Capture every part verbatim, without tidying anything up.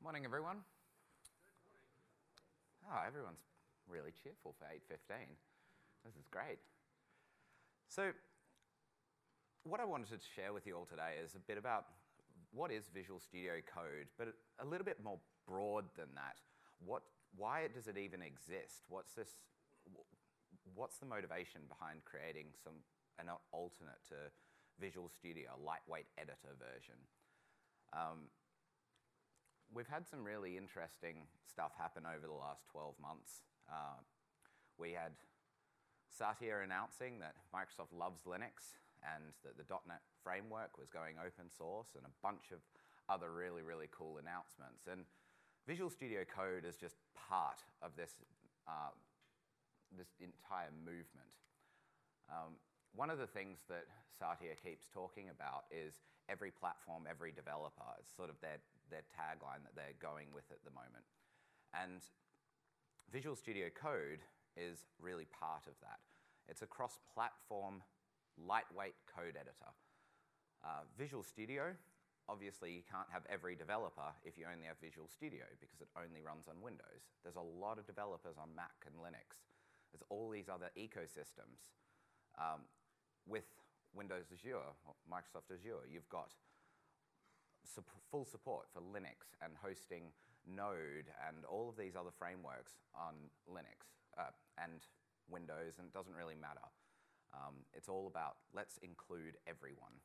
Morning, everyone. Oh, everyone's really cheerful for eight fifteen. This is great. So, what I wanted to share with you all today is a bit about what is Visual Studio Code, but a little bit more broad than that. What, why does it even exist? What's this? What's the motivation behind creating some an alternate to Visual Studio, a lightweight editor version? Um, We've had some really interesting stuff happen over the last twelve months. Uh, we had Satya announcing that Microsoft loves Linux and that the dot net framework was going open source, and a bunch of other really, really cool announcements. And Visual Studio Code is just part of this, uh, this entire movement. Um, one of the things that Satya keeps talking about is every platform, every developer. It's sort of their their tagline that they're going with at the moment. And Visual Studio Code is really part of that. It's a cross-platform, lightweight code editor. Uh, Visual Studio, obviously you can't have every developer if you only have Visual Studio because it only runs on Windows. There's a lot of developers on Mac and Linux. There's all these other ecosystems. Um, with Windows Azure, or Microsoft Azure, you've got full support for Linux and hosting Node and all of these other frameworks on Linux uh, and Windows, and it doesn't really matter. Um, it's all about let's include everyone.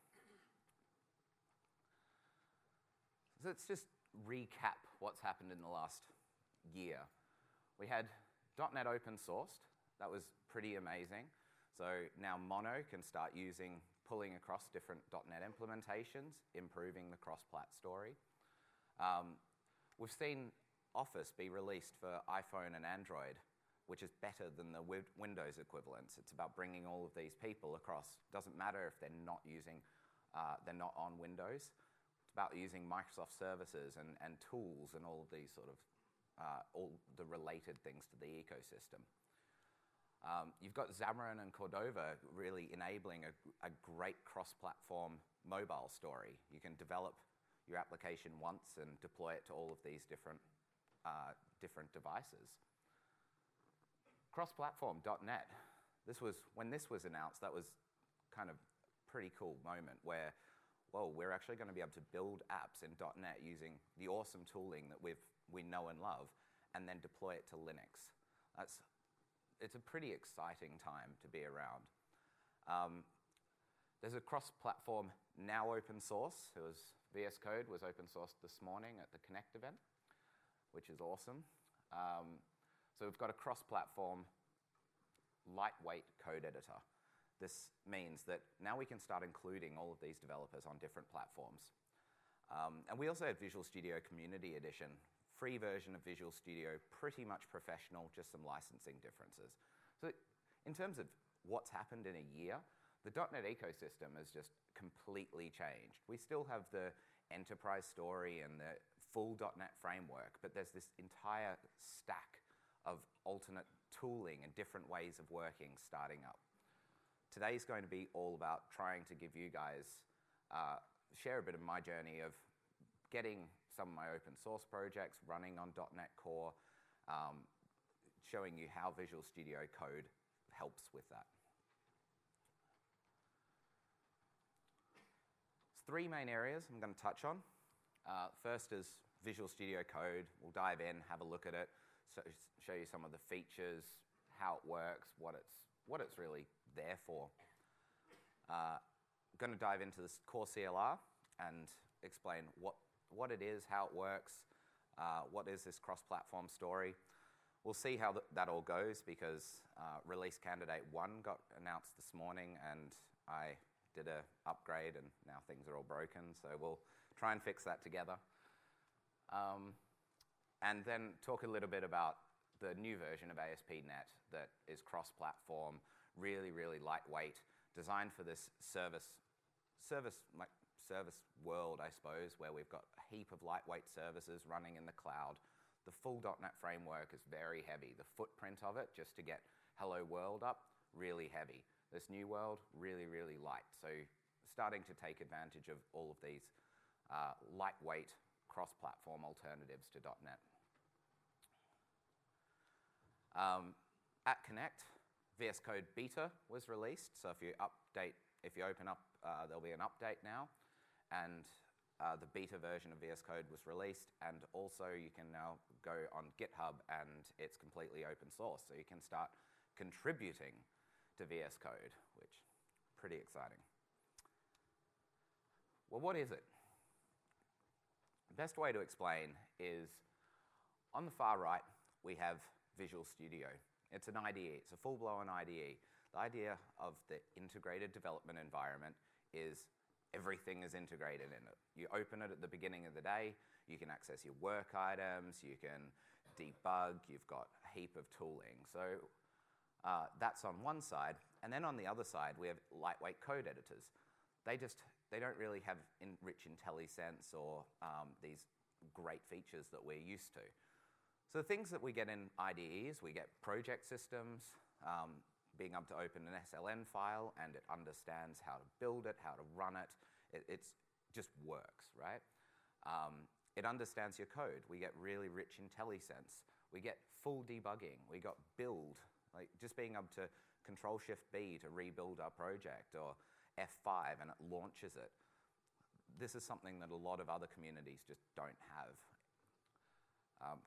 So let's just recap what's happened in the last year. We had dot net open sourced. That was pretty amazing. So now Mono can start using pulling across different dot net implementations, improving the cross-plat story. Um, we've seen Office be released for iPhone and Android, which is better than the wi- Windows equivalents. It's about bringing all of these people across. Doesn't matter if they're not using, uh, they're not on Windows. It's about using Microsoft services and, and tools and all of these sort of, uh, all the related things to the ecosystem. Um, you've got Xamarin and Cordova really enabling a, a great cross-platform mobile story. You can develop your application once and deploy it to all of these different, uh, different devices. Cross-platform dot net. This was, when this was announced, that was kind of a pretty cool moment where, whoa, we're actually going to be able to build apps in dot net using the awesome tooling that we've, we know and love, and then deploy it to Linux. That's It's a pretty exciting time to be around. Um, there's a cross-platform now open source. It was V S Code was open sourced this morning at the Connect event, which is awesome. Um, so we've got a cross-platform lightweight code editor. This means that now we can start including all of these developers on different platforms. Um, and we also have Visual Studio Community Edition. Free version of Visual Studio, pretty much professional, just some licensing differences. So in terms of what's happened in a year, the dot net ecosystem has just completely changed. We still have the enterprise story and the full dot net framework, but there's this entire stack of alternate tooling and different ways of working starting up. Today's going to be all about trying to give you guys, uh, share a bit of my journey of getting some of my open source projects running on dot net Core, um, showing you how Visual Studio Code helps with that. There's three main areas I'm going to touch on. Uh, first is Visual Studio Code. We'll dive in, have a look at it, so show you some of the features, how it works, what it's, what it's really there for. Uh, I'm going to dive into this Core C L R and explain what what it is, how it works, uh, what is this cross-platform story. We'll see how th- that all goes because uh, release candidate one got announced this morning and I did an upgrade and now things are all broken, so we'll try and fix that together. Um, and then talk a little bit about the new version of A S P dot net that is cross-platform, really, really lightweight, designed for this service, service like service world, I suppose, where we've got a heap of lightweight services running in the cloud. The full dot net framework is very heavy. The footprint of it, just to get Hello World up, really heavy. This new world, really, really light. So starting to take advantage of all of these uh, lightweight cross-platform alternatives to .NET. Um, at Connect, V S Code Beta was released. So if you update, if you open up, uh, there'll be an update now. And uh, the beta version of V S Code was released. And also you can now go on GitHub and it's completely open source. So you can start contributing to V S Code, which is pretty exciting. Well, what is it? The best way to explain is on the far right, we have Visual Studio. It's an I D E. It's a full-blown I D E. The idea of the integrated development environment is everything is integrated in it. You open it at the beginning of the day. You can access your work items. You can debug. You've got a heap of tooling. So uh, that's on one side. And then on the other side, we have lightweight code editors. They just they don't really have in rich IntelliSense or um, these great features that we're used to. So the things that we get in I D Es, we get project systems, um, being able to open an S L N file and it understands how to build it, how to run it. It it's just works, right? Um, it understands your code. We get really rich IntelliSense. We get full debugging. We got build, like just being able to Control Shift B to rebuild our project, or F five and it launches it. This is something that a lot of other communities just don't have. Um,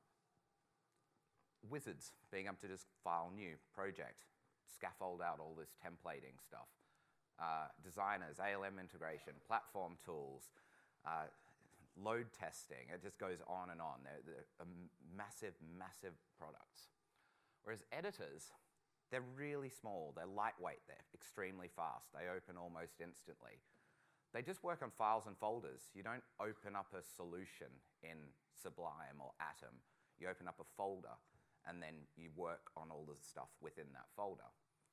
Wizards, being able to just file new project, scaffold out all this templating stuff. Uh, designers, A L M integration, platform tools, uh, load testing, it just goes on and on. They're, they're a massive, massive products. Whereas editors, they're really small, they're lightweight, they're extremely fast, they open almost instantly. They just work on files and folders. You don't open up a solution in Sublime or Atom. You open up a folder and then you work on all the stuff within that folder.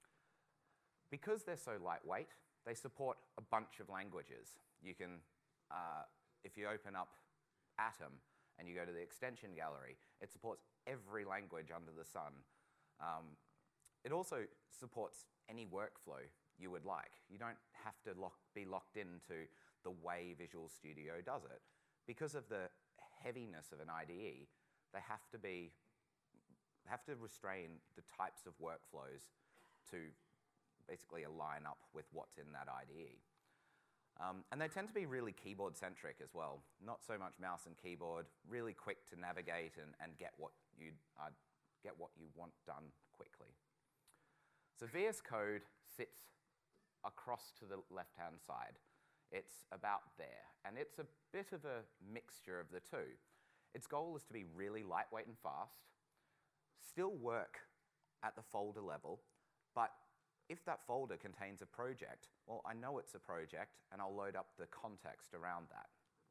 Because they're so lightweight, they support a bunch of languages. You can, uh, if you open up Atom and you go to the extension gallery, it supports every language under the sun. Um, it also supports any workflow you would like. You don't have to lock, be locked into the way Visual Studio does it. Because of the heaviness of an I D E, they have to be have to restrain the types of workflows to basically align up with what's in that I D E. Um, and they tend to be really keyboard-centric as well. Not so much mouse and keyboard, really quick to navigate and, and get, what you, uh, get what you want done quickly. So V S Code sits across to the left-hand side. It's about there. And it's a bit of a mixture of the two. Its goal is to be really lightweight and fast, still work at the folder level, but if that folder contains a project, well, I know it's a project, and I'll load up the context around that.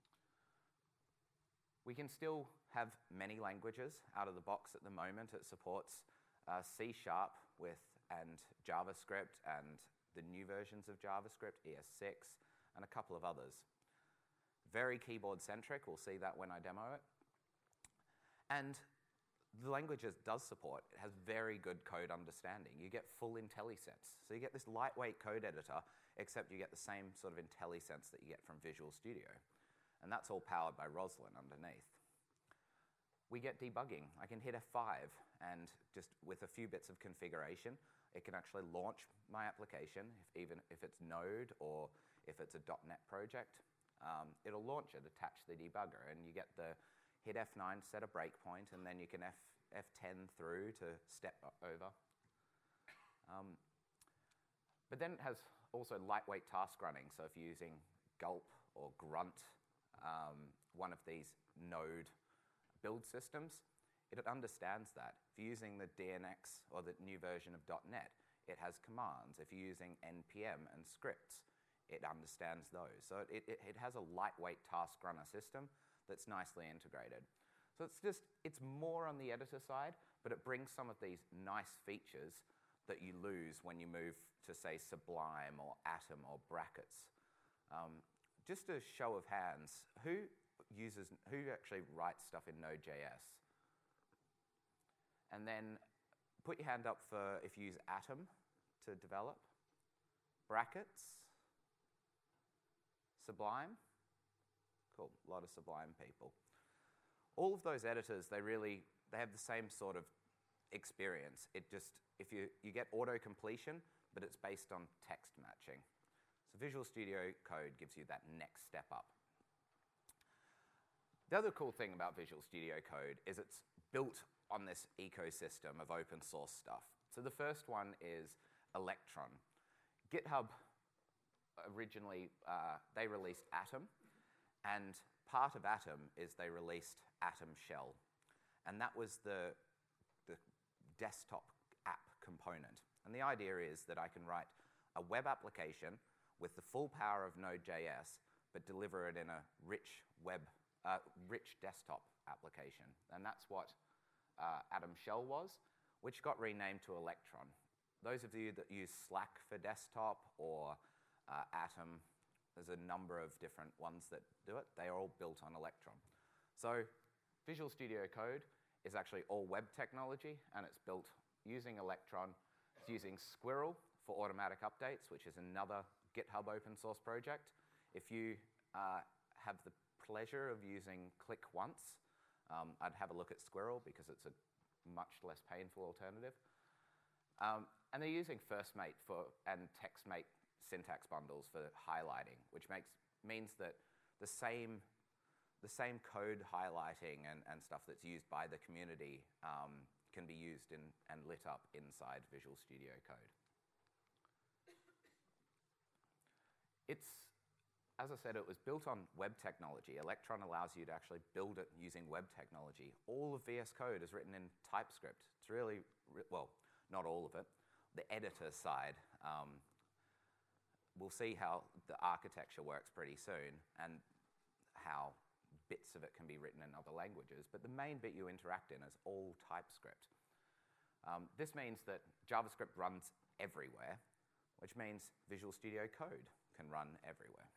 We can still have many languages out of the box at the moment. It supports uh, C Sharp with, and JavaScript, and the new versions of JavaScript, E S six, and a couple of others. Very keyboard-centric. We'll see that when I demo it. And the language it does support, it has very good code understanding. You get full IntelliSense. So you get this lightweight code editor, except you get the same sort of IntelliSense that you get from Visual Studio. And that's all powered by Roslyn underneath. We get debugging. I can hit F five, and just with a few bits of configuration, it can actually launch my application, if, even if it's Node or if it's a .NET project. Um, it'll launch it, attach the debugger, and you get the hit F nine, set a breakpoint, and then you can F, F10 through to step over. Um, but then it has also lightweight task running. So if you're using Gulp or Grunt, um, one of these node build systems, it understands that. If you're using the D N X or the new version of .NET, it has commands. If you're using N P M and scripts, it understands those. So it, it, it has a lightweight task runner system that's nicely integrated. So it's just, it's more on the editor side, but it brings some of these nice features that you lose when you move to, say, Sublime or Atom or Brackets. Um, just a show of hands, who uses, who actually writes stuff in Node.js? And then put your hand up for if you use Atom to develop. Brackets? Sublime? Cool, a lot of Sublime people. all of those editors, they really, they have the same sort of experience. It just, if you, you get auto-completion, but it's based on text matching. So Visual Studio Code gives you that next step up. The other cool thing about Visual Studio Code is it's built on this ecosystem of open source stuff. So the first one is Electron. GitHub originally, uh, they released Atom, and part of Atom is they released Atom Shell. And that was the, the desktop app component. And the idea is that I can write a web application with the full power of Node.js, but deliver it in a rich web, uh, rich desktop application. And that's what uh, Atom Shell was, which got renamed to Electron. Those of you that use Slack for desktop or uh, Atom, there's a number of different ones that do it. They are all built on Electron. So Visual Studio Code is actually all web technology, and it's built using Electron. It's using Squirrel for automatic updates, which is another GitHub open source project. If you uh, have the pleasure of using Click Once, um, I'd have a look at Squirrel because it's a much less painful alternative. Um, and they're using FirstMate for, and TextMate syntax bundles for highlighting, which makes, means that the same, the same code highlighting and, and stuff that's used by the community um, can be used in, and lit up inside Visual Studio Code. It's, as I said, it was built on web technology. Electron allows you to actually build it using web technology. All of V S Code is written in TypeScript. It's really, well, not all of it. The editor side, um, we'll see how the architecture works pretty soon and how bits of it can be written in other languages. But the main bit you interact in is all TypeScript. Um, this means that JavaScript runs everywhere, which means Visual Studio Code can run everywhere.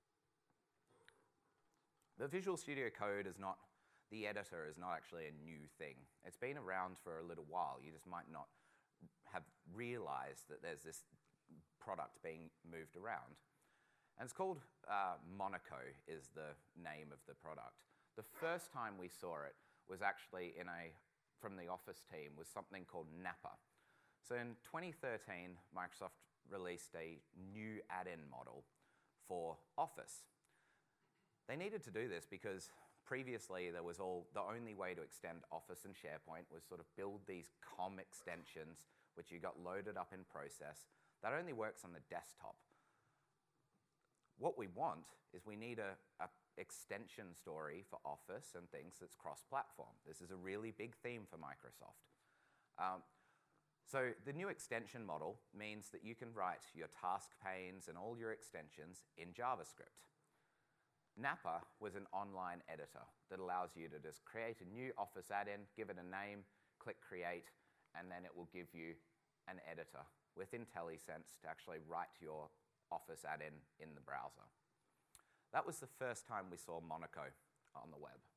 The Visual Studio Code is not, the editor is not actually a new thing. It's been around for a little while. You just might not have realized that there's this product being moved around. And it's called uh, Monaco is the name of the product. The first time we saw it was actually in a, from the Office team, was something called Nappa. So in twenty thirteen, Microsoft released a new add-in model for Office. They needed to do this because previously there was all, the only way to extend Office and SharePoint was sort of build these com extensions, which you got loaded up in process. That only works on the desktop. What we want is we need a, a extension story for Office and things that's cross-platform. This is a really big theme for Microsoft. Um, so the new extension model means that you can write your task panes and all your extensions in JavaScript. Nappa was an online editor that allows you to just create a new Office add-in, give it a name, click create, and then it will give you an editor with IntelliSense to actually write your Office add-in in the browser. That was the first time we saw Monaco on the web.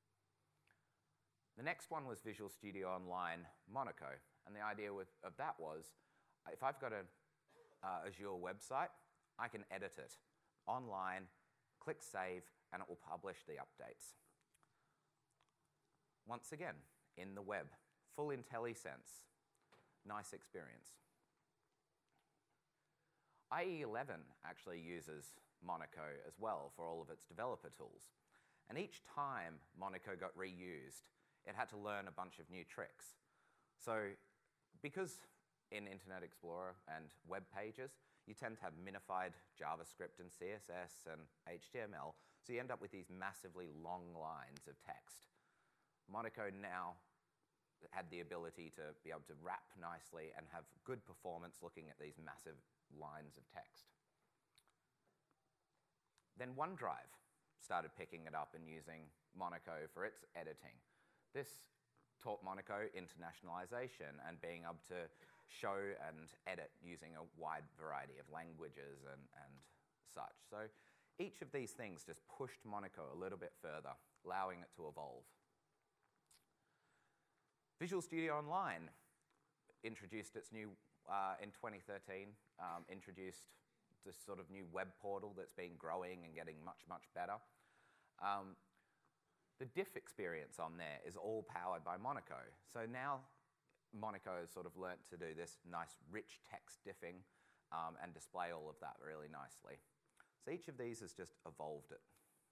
The next one was Visual Studio Online Monaco, and the idea with, of that was, if I've got an uh, Azure website, I can edit it online, click save, and it will publish the updates. Once again, in the web, full IntelliSense, nice experience. I E eleven actually uses Monaco as well for all of its developer tools. And each time Monaco got reused, it had to learn a bunch of new tricks. So because in Internet Explorer and web pages, you tend to have minified JavaScript and C S S and H T M L, so you end up with these massively long lines of text. Monaco now had the ability to be able to wrap nicely and have good performance looking at these massive lines of text. Then OneDrive started picking it up and using Monaco for its editing. This taught Monaco internationalization and being able to show and edit using a wide variety of languages and, and such. So each of these things just pushed Monaco a little bit further, allowing it to evolve. Visual Studio Online introduced its new, uh, in twenty thirteen, um, introduced this sort of new web portal that's been growing and getting much, much better. Um, The diff experience on there is all powered by Monaco. So now Monaco has sort of learnt to do this nice rich text diffing um, and display all of that really nicely. So each of these has just evolved it.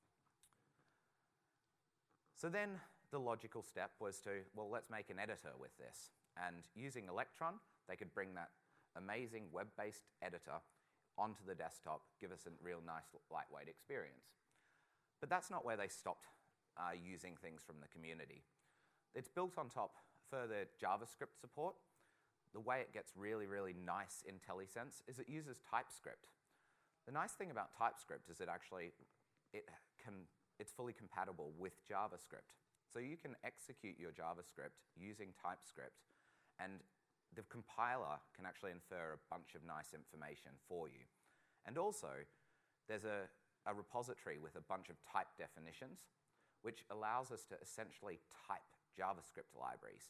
So then the logical step was to, well, let's make an editor with this. And using Electron, they could bring that amazing web-based editor onto the desktop, give us a real nice lightweight experience. But that's not where they stopped uh, using things from the community. It's built on top further JavaScript support. The way it gets really, really nice in IntelliSense is it uses TypeScript. The nice thing about TypeScript is it actually, it can, it's fully compatible with JavaScript. So you can execute your JavaScript using TypeScript, and the compiler can actually infer a bunch of nice information for you. And also, there's a, a repository with a bunch of type definitions, which allows us to essentially type JavaScript libraries.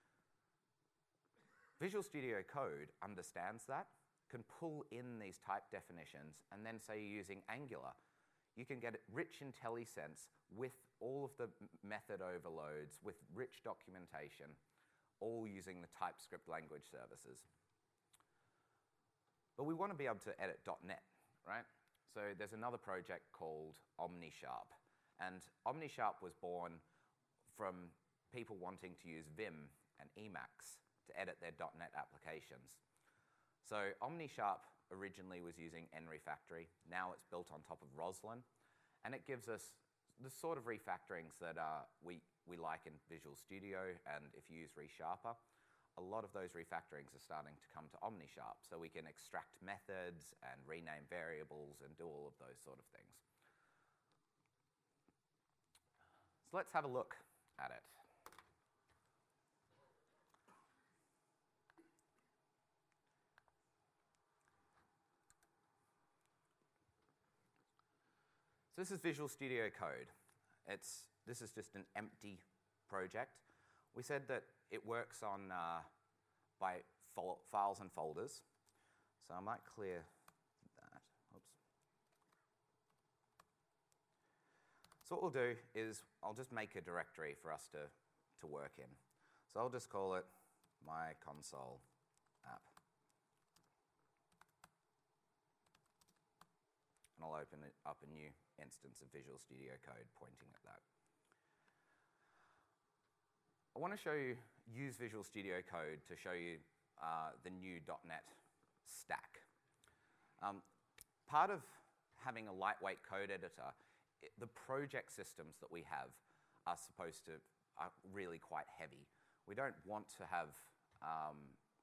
Visual Studio Code understands that, can pull in these type definitions, and then say you're using Angular. You can get rich IntelliSense with all of the method overloads, with rich documentation, all using the TypeScript language services. But we want to be able to edit .NET, right? So there's another project called OmniSharp. And OmniSharp was born from people wanting to use Vim and Emacs to edit their .NET applications. So OmniSharp originally was using nRefactory. Now it's built on top of Roslyn. And it gives us the sort of refactorings that uh, we, we like in Visual Studio. And if you use ReSharper, a lot of those refactorings are starting to come to OmniSharp. So we can extract methods and rename variables and do all of those sort of things. So let's have a look at it. So this is Visual Studio Code. It's, this is just an empty project. We said that it works on uh, by fol files and folders. So I might clear that. Oops. So what we'll do is I'll just make a directory for us to, to work in. So I'll just call it my console app. And I'll open it up a new instance of Visual Studio Code pointing at that. I want to show you, use Visual Studio Code to show you uh, the new .NET stack. Um, part of having a lightweight code editor, it, the project systems that we have are supposed to, are really quite heavy. We don't want to have, um,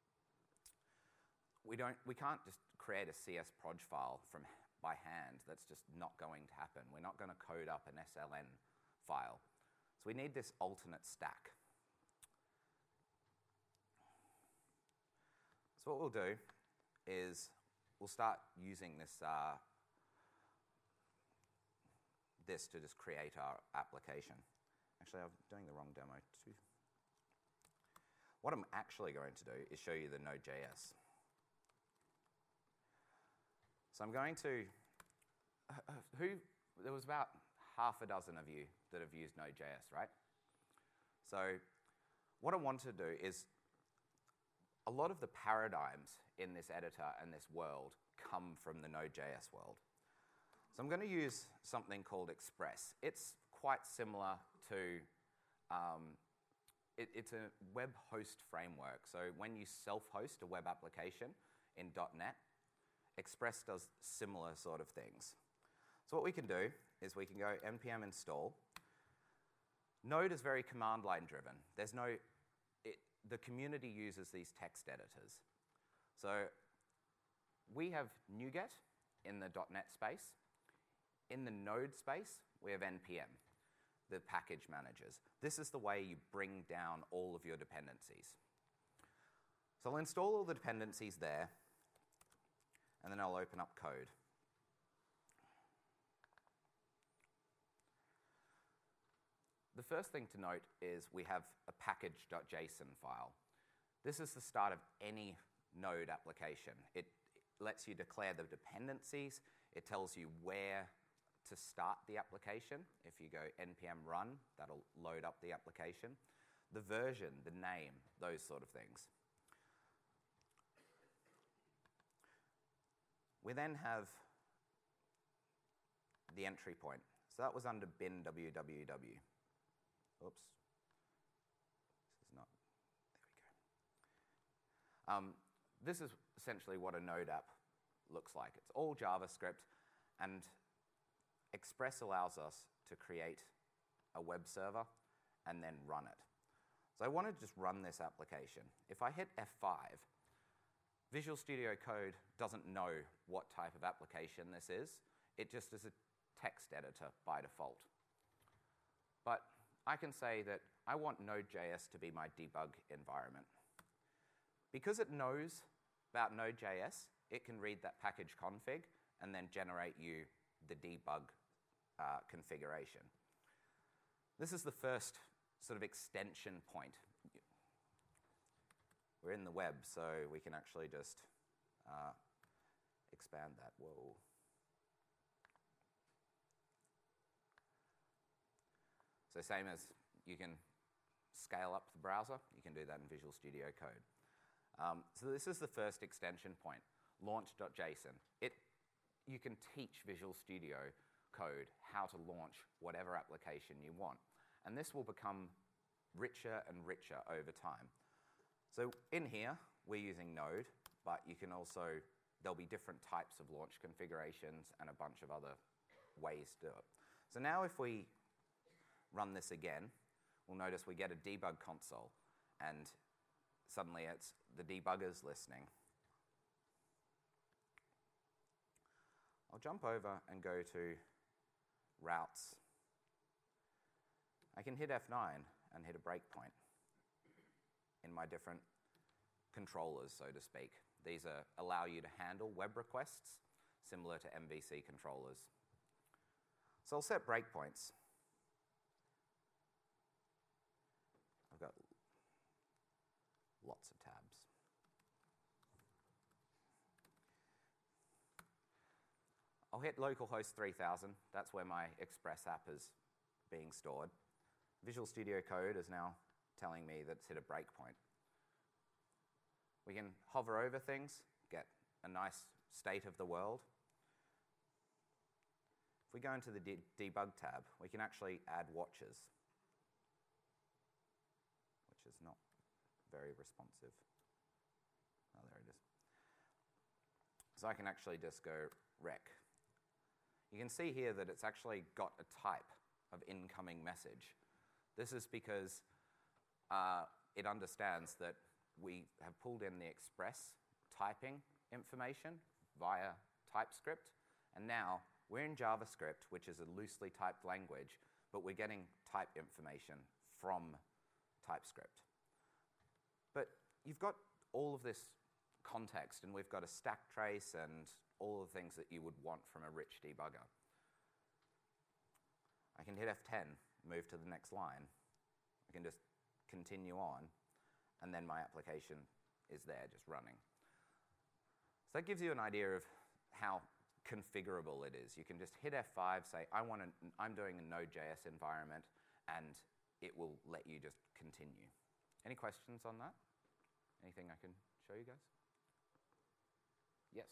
we don't, we can't just create a C S proj file from by hand. That's just not going to happen. We're not going to code up an S L N file. So we need this alternate stack. So what we'll do is we'll start using this, uh, this to just create our application. Actually, I'm doing the wrong demo too. What I'm actually going to do is show you the Node.js. So I'm going to, uh, who, there was about half a dozen of you that have used Node.js, right? So what I want to do is, a lot of the paradigms in this editor and this world come from the Node.js world. So I'm going to use something called Express. It's quite similar to, um, it, it's a web host framework. So when you self-host a web application in .NET, Express does similar sort of things. So what we can do is we can go npm install. Node is very command line driven. There's no, it, the community uses these text editors. So we have NuGet in the .NET space. In the Node space, we have npm, the package managers. This is the way you bring down all of your dependencies. So I'll install all the dependencies there, and then I'll open up code. The first thing to note is we have a package.json file. This is the start of any Node application. It lets you declare the dependencies. It tells you where to start the application. If you go npm run, that'll load up the application. The version, the name, those sort of things. We then have the entry point. So that was under bin www. Oops. This is not, there we go. Um, this is essentially what a Node app looks like. It's all JavaScript, and Express allows us to create a web server and then run it. So I want to just run this application. If I hit F five, Visual Studio Code doesn't know what type of application this is. It just is a text editor by default. But I can say that I want Node.js to be my debug environment. Because it knows about Node.js, it can read that package config and then generate you the debug uh, configuration. This is the first sort of extension point. We're in the web, so we can actually just uh, expand that. Whoa. So same as you can scale up the browser, you can do that in Visual Studio Code. Um, so this is the first extension point, launch.json. It, you can teach Visual Studio Code how to launch whatever application you want. And this will become richer and richer over time. So in here, we're using Node, but you can also, there'll be different types of launch configurations and a bunch of other ways to do it. So now if we run this again, we'll notice we get a debug console, and suddenly it's the debugger's listening. I'll jump over and go to routes. I can hit F nine and hit a breakpoint in my different controllers, so to speak. These are, allow you to handle web requests similar to M V C controllers. So I'll set breakpoints. I've got lots of tabs. I'll hit localhost three thousand. That's where my Express app is being stored. Visual Studio Code is now telling me that it's hit a breakpoint. We can hover over things, get a nice state of the world. If we go into the de debug tab, we can actually add watches, which is not very responsive. Oh, there it is. So I can actually just go rec. You can see here that it's actually got a type of incoming message. This is because uh, it understands that we have pulled in the Express typing information via TypeScript, and now we're in JavaScript, which is a loosely typed language, but we're getting type information from TypeScript. But you've got all of this context, and we've got a stack trace and all the things that you would want from a rich debugger. I can hit F ten, move to the next line. I can just continue on, and then my application is there just running. So that gives you an idea of how configurable it is. You can just hit F five, say, I want to, I'm doing a Node.js environment, and it will let you just continue. Any questions on that? Anything I can show you guys? Yes?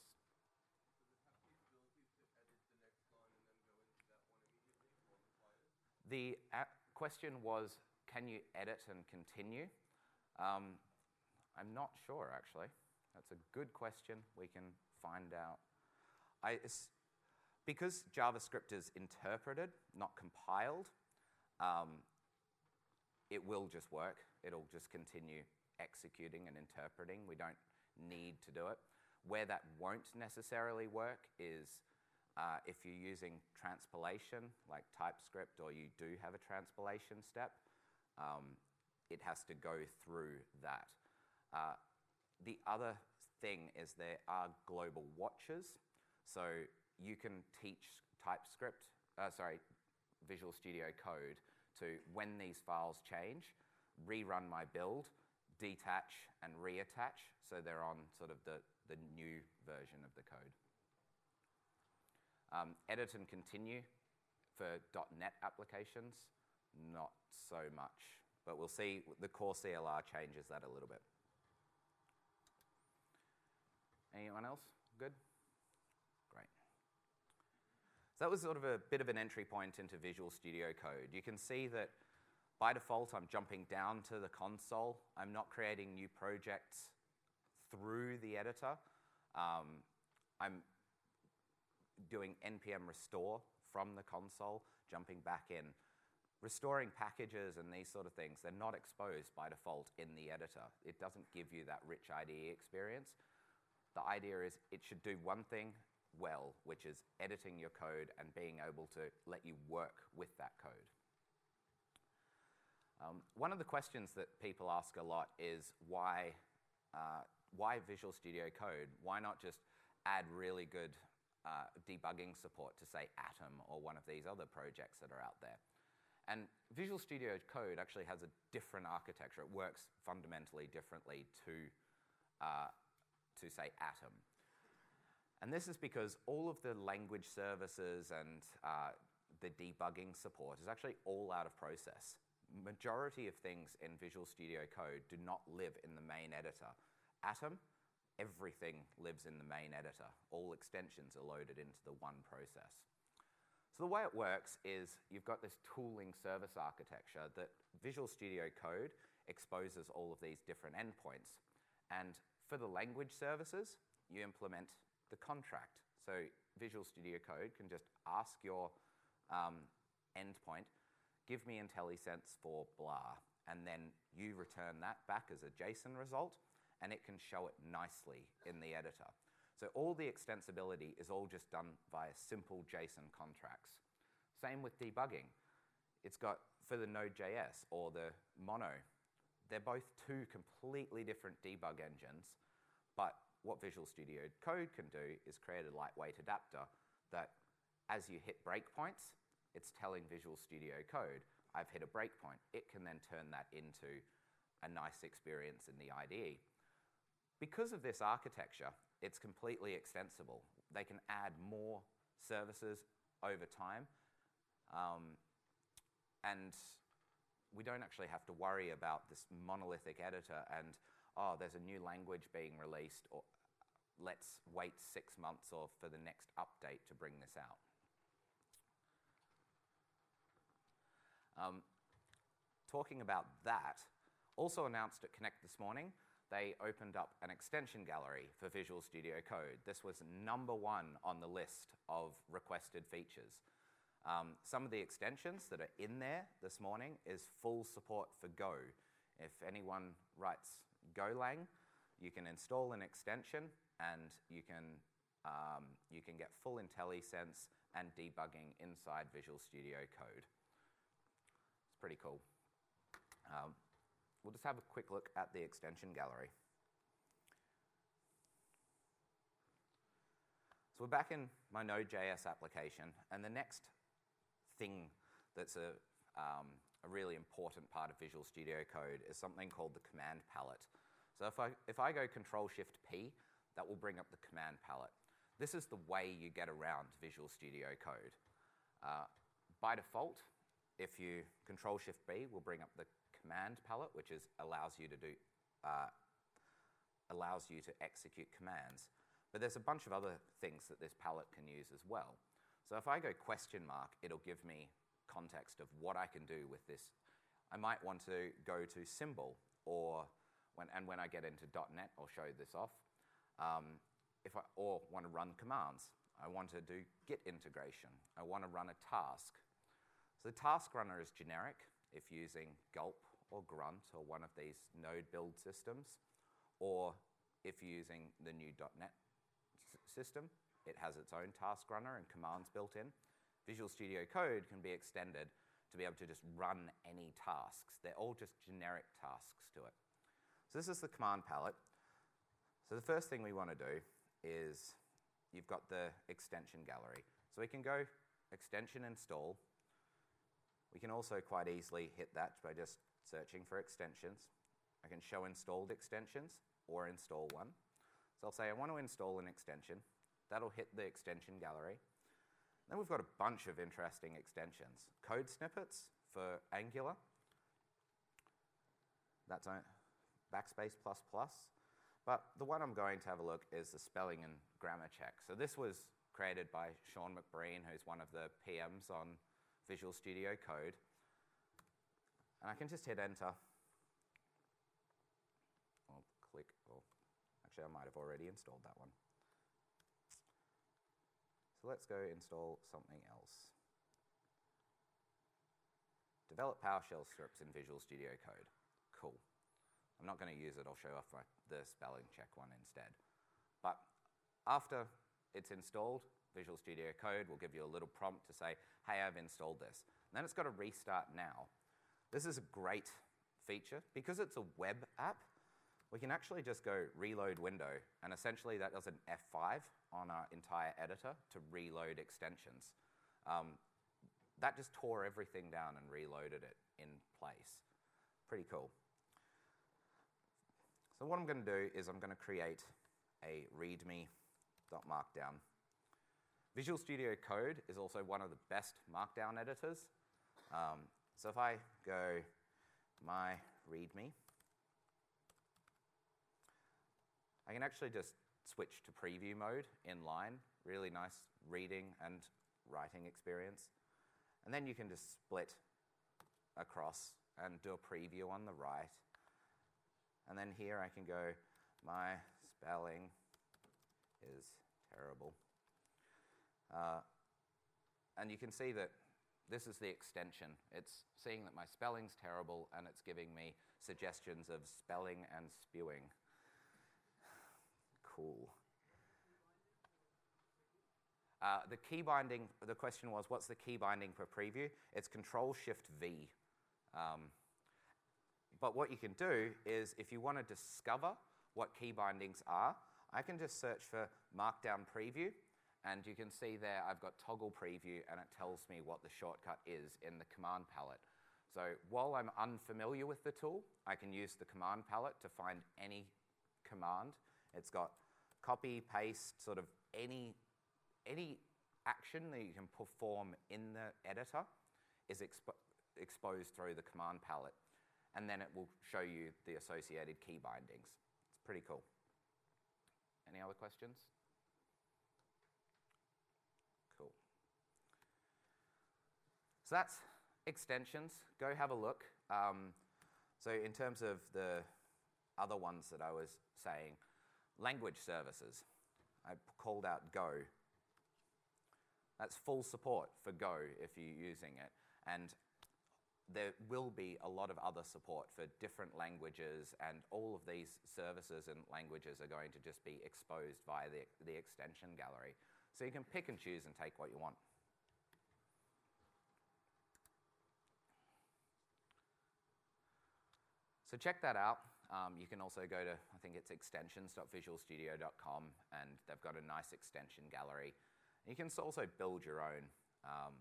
The question was, can you edit and continue? Um, I'm not sure, actually. That's a good question. We can find out. I, because JavaScript is interpreted, not compiled, um, it will just work. It'll just continue executing and interpreting. We don't need to do it. Where that won't necessarily work is Uh, if you're using transpilation, like TypeScript, or you do have a transpilation step, um, it has to go through that. Uh, the other thing is there are global watches, so you can teach TypeScript, uh, sorry, Visual Studio Code to, when these files change, rerun my build, detach and reattach, so they're on sort of the, the new version of the code. Um, edit and continue For .NET applications, not so much. But we'll see the core C L R changes that a little bit. Anyone else? Good? Great. So that was sort of a bit of an entry point into Visual Studio Code. You can see that by default, I'm jumping down to the console. I'm not creating new projects through the editor. Um, I'm doing N P M restore from the console, jumping back in. Restoring packages and these sort of things, they're not exposed by default in the editor. It doesn't give you that rich I D E experience. The idea is it should do one thing well, which is editing your code and being able to let you work with that code. Um, one of the questions that people ask a lot is why, uh, why Visual Studio Code? Why not just add really good uh, debugging support to, say, Atom or one of these other projects that are out there? And Visual Studio Code actually has a different architecture. It works fundamentally differently to, uh, to say, Atom. And this is because all of the language services and uh, the debugging support is actually all out of process. Majority of things in Visual Studio Code do not live in the main editor. Atom, everything lives in the main editor. All extensions are loaded into the one process. So the way it works is you've got this tooling service architecture that Visual Studio Code exposes all of these different endpoints. And for the language services, you implement the contract. So Visual Studio Code can just ask your um, endpoint, give me IntelliSense for blah, and then you return that back as a JSON result, and it can show it nicely in the editor. So all the extensibility is all just done via simple JSON contracts. Same with debugging. It's got, for the Node.js or the Mono, they're both two completely different debug engines, but what Visual Studio Code can do is create a lightweight adapter that as you hit breakpoints, it's telling Visual Studio Code, I've hit a breakpoint. It can then turn that into a nice experience in the I D E. Because of this architecture, it's completely extensible. They can add more services over time. Um, and we don't actually have to worry about this monolithic editor and, oh, there's a new language being released, or let's wait six months or for the next update to bring this out. Um, talking about that, also announced at Connect this morning, they opened up an extension gallery for Visual Studio Code. This was number one on the list of requested features. Um, some of the extensions that are in there this morning is full support for Go. If anyone writes Golang, you can install an extension and you can, um, you can get full IntelliSense and debugging inside Visual Studio Code. It's pretty cool. Um, We'll just have a quick look at the extension gallery. So we're back in my Node.js application, and the next thing that's a, um, a really important part of Visual Studio Code is something called the command palette. So if I, if I go Control-Shift-P, that will bring up the command palette. This is the way you get around Visual Studio Code. Uh, by default, if you Control-Shift-B, will bring up the command palette, which is allows you to do uh, allows you to execute commands. But there's a bunch of other things that this palette can use as well. So if I go question mark, it'll give me context of what I can do with this. I might want to go to symbol, or when and when I get into .NET, I'll show this off. Um, if I or want to run commands, I want to do Git integration. I want to run a task. So the task runner is generic if using Gulp or Grunt or one of these node build systems, or if using the new .NET system, it has its own task runner and commands built in. Visual Studio Code can be extended to be able to just run any tasks. They're all just generic tasks to it. So this is the command palette. So the first thing we want to do is you've got the extension gallery. So we can go extension install. We can also quite easily hit that by just searching for extensions. I can show installed extensions or install one. So I'll say I want to install an extension. That'll hit the extension gallery. Then we've got a bunch of interesting extensions. Code snippets for Angular. That's backspace plus plus. But the one I'm going to have a look is the spelling and grammar check. So this was created by Sean McBreen, who's one of the P Ms on Visual Studio Code. And I can just hit enter. I'll click, oh, actually I might have already installed that one. So let's go install something else. Develop PowerShell scripts in Visual Studio Code. Cool. I'm not going to use it, I'll show off my, the spelling check one instead. But after it's installed, Visual Studio Code will give you a little prompt to say, hey, I've installed this. And then it's got to restart now. This is a great feature. Because it's a web app, we can actually just go reload window, and essentially that does an F five on our entire editor to reload extensions. Um, that just tore everything down and reloaded it in place. Pretty cool. So what I'm going to do is I'm going to create a readme.markdown. Visual Studio Code is also one of the best markdown editors. Um, so if I go my readme, I can actually just switch to preview mode in line. Really nice reading and writing experience. And then you can just split across and do a preview on the right. And then here I can go, my spelling is terrible. Uh, and you can see that this is the extension. It's seeing that my spelling's terrible, and it's giving me suggestions of spelling and spewing. Cool. Uh, the key binding, the question was, what's the key binding for preview? It's Control Shift V. Um, but what you can do is, if you want to discover what key bindings are, I can just search for Markdown Preview, and you can see there I've got Toggle Preview, and it tells me what the shortcut is in the command palette. So while I'm unfamiliar with the tool, I can use the command palette to find any command. It's got copy, paste, sort of any, any action that you can perform in the editor is expo exposed through the command palette. And then it will show you the associated key bindings. It's pretty cool. Any other questions? Cool. So that's extensions. Go have a look. Um, so in terms of the other ones that I was saying, language services. I called out Go. That's full support for Go if you're using it. And there will be a lot of other support for different languages, and all of these services and languages are going to just be exposed via the, the extension gallery. So you can pick and choose and take what you want. So check that out. Um, you can also go to, I think it's extensions dot visual studio dot com, and they've got a nice extension gallery. You can also build your own. Um,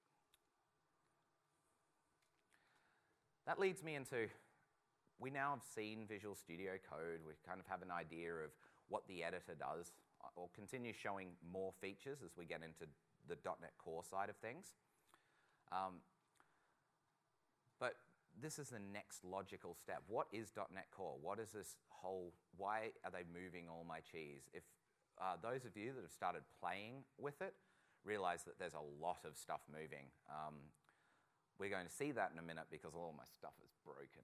that leads me into, we now have seen Visual Studio Code. We kind of have an idea of what the editor does. I'll continue showing more features as we get into the dot net Core side of things. Um, but this is the next logical step. What is dot net Core? What is this whole, why are they moving all my cheese? If uh, those of you that have started playing with it realize that there's a lot of stuff moving. Um, we're going to see that in a minute because all my stuff is broken.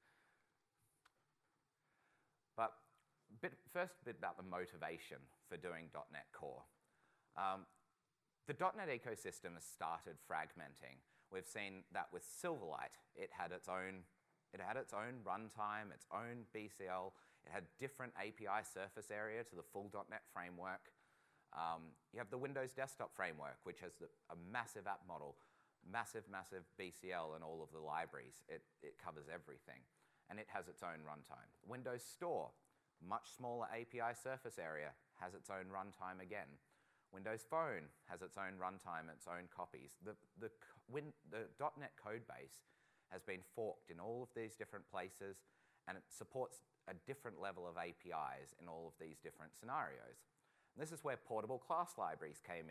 But bit, first a bit about the motivation for doing dot net Core. Um, the dot net ecosystem has started fragmenting. We've seen that with Silverlight. It had its own, it had its own runtime, its own B C L. It had different A P I surface area to the full dot net framework. Um, you have the Windows Desktop Framework, which has the, a massive app model, massive, massive B C L and all of the libraries. It, it covers everything. And it has its own runtime. Windows Store, much smaller A P I surface area, has its own runtime again. Windows Phone has its own runtime, its own copies. The, the, win, the dot net code base has been forked in all of these different places, and it supports a different level of A P Is in all of these different scenarios. And this is where portable class libraries came in.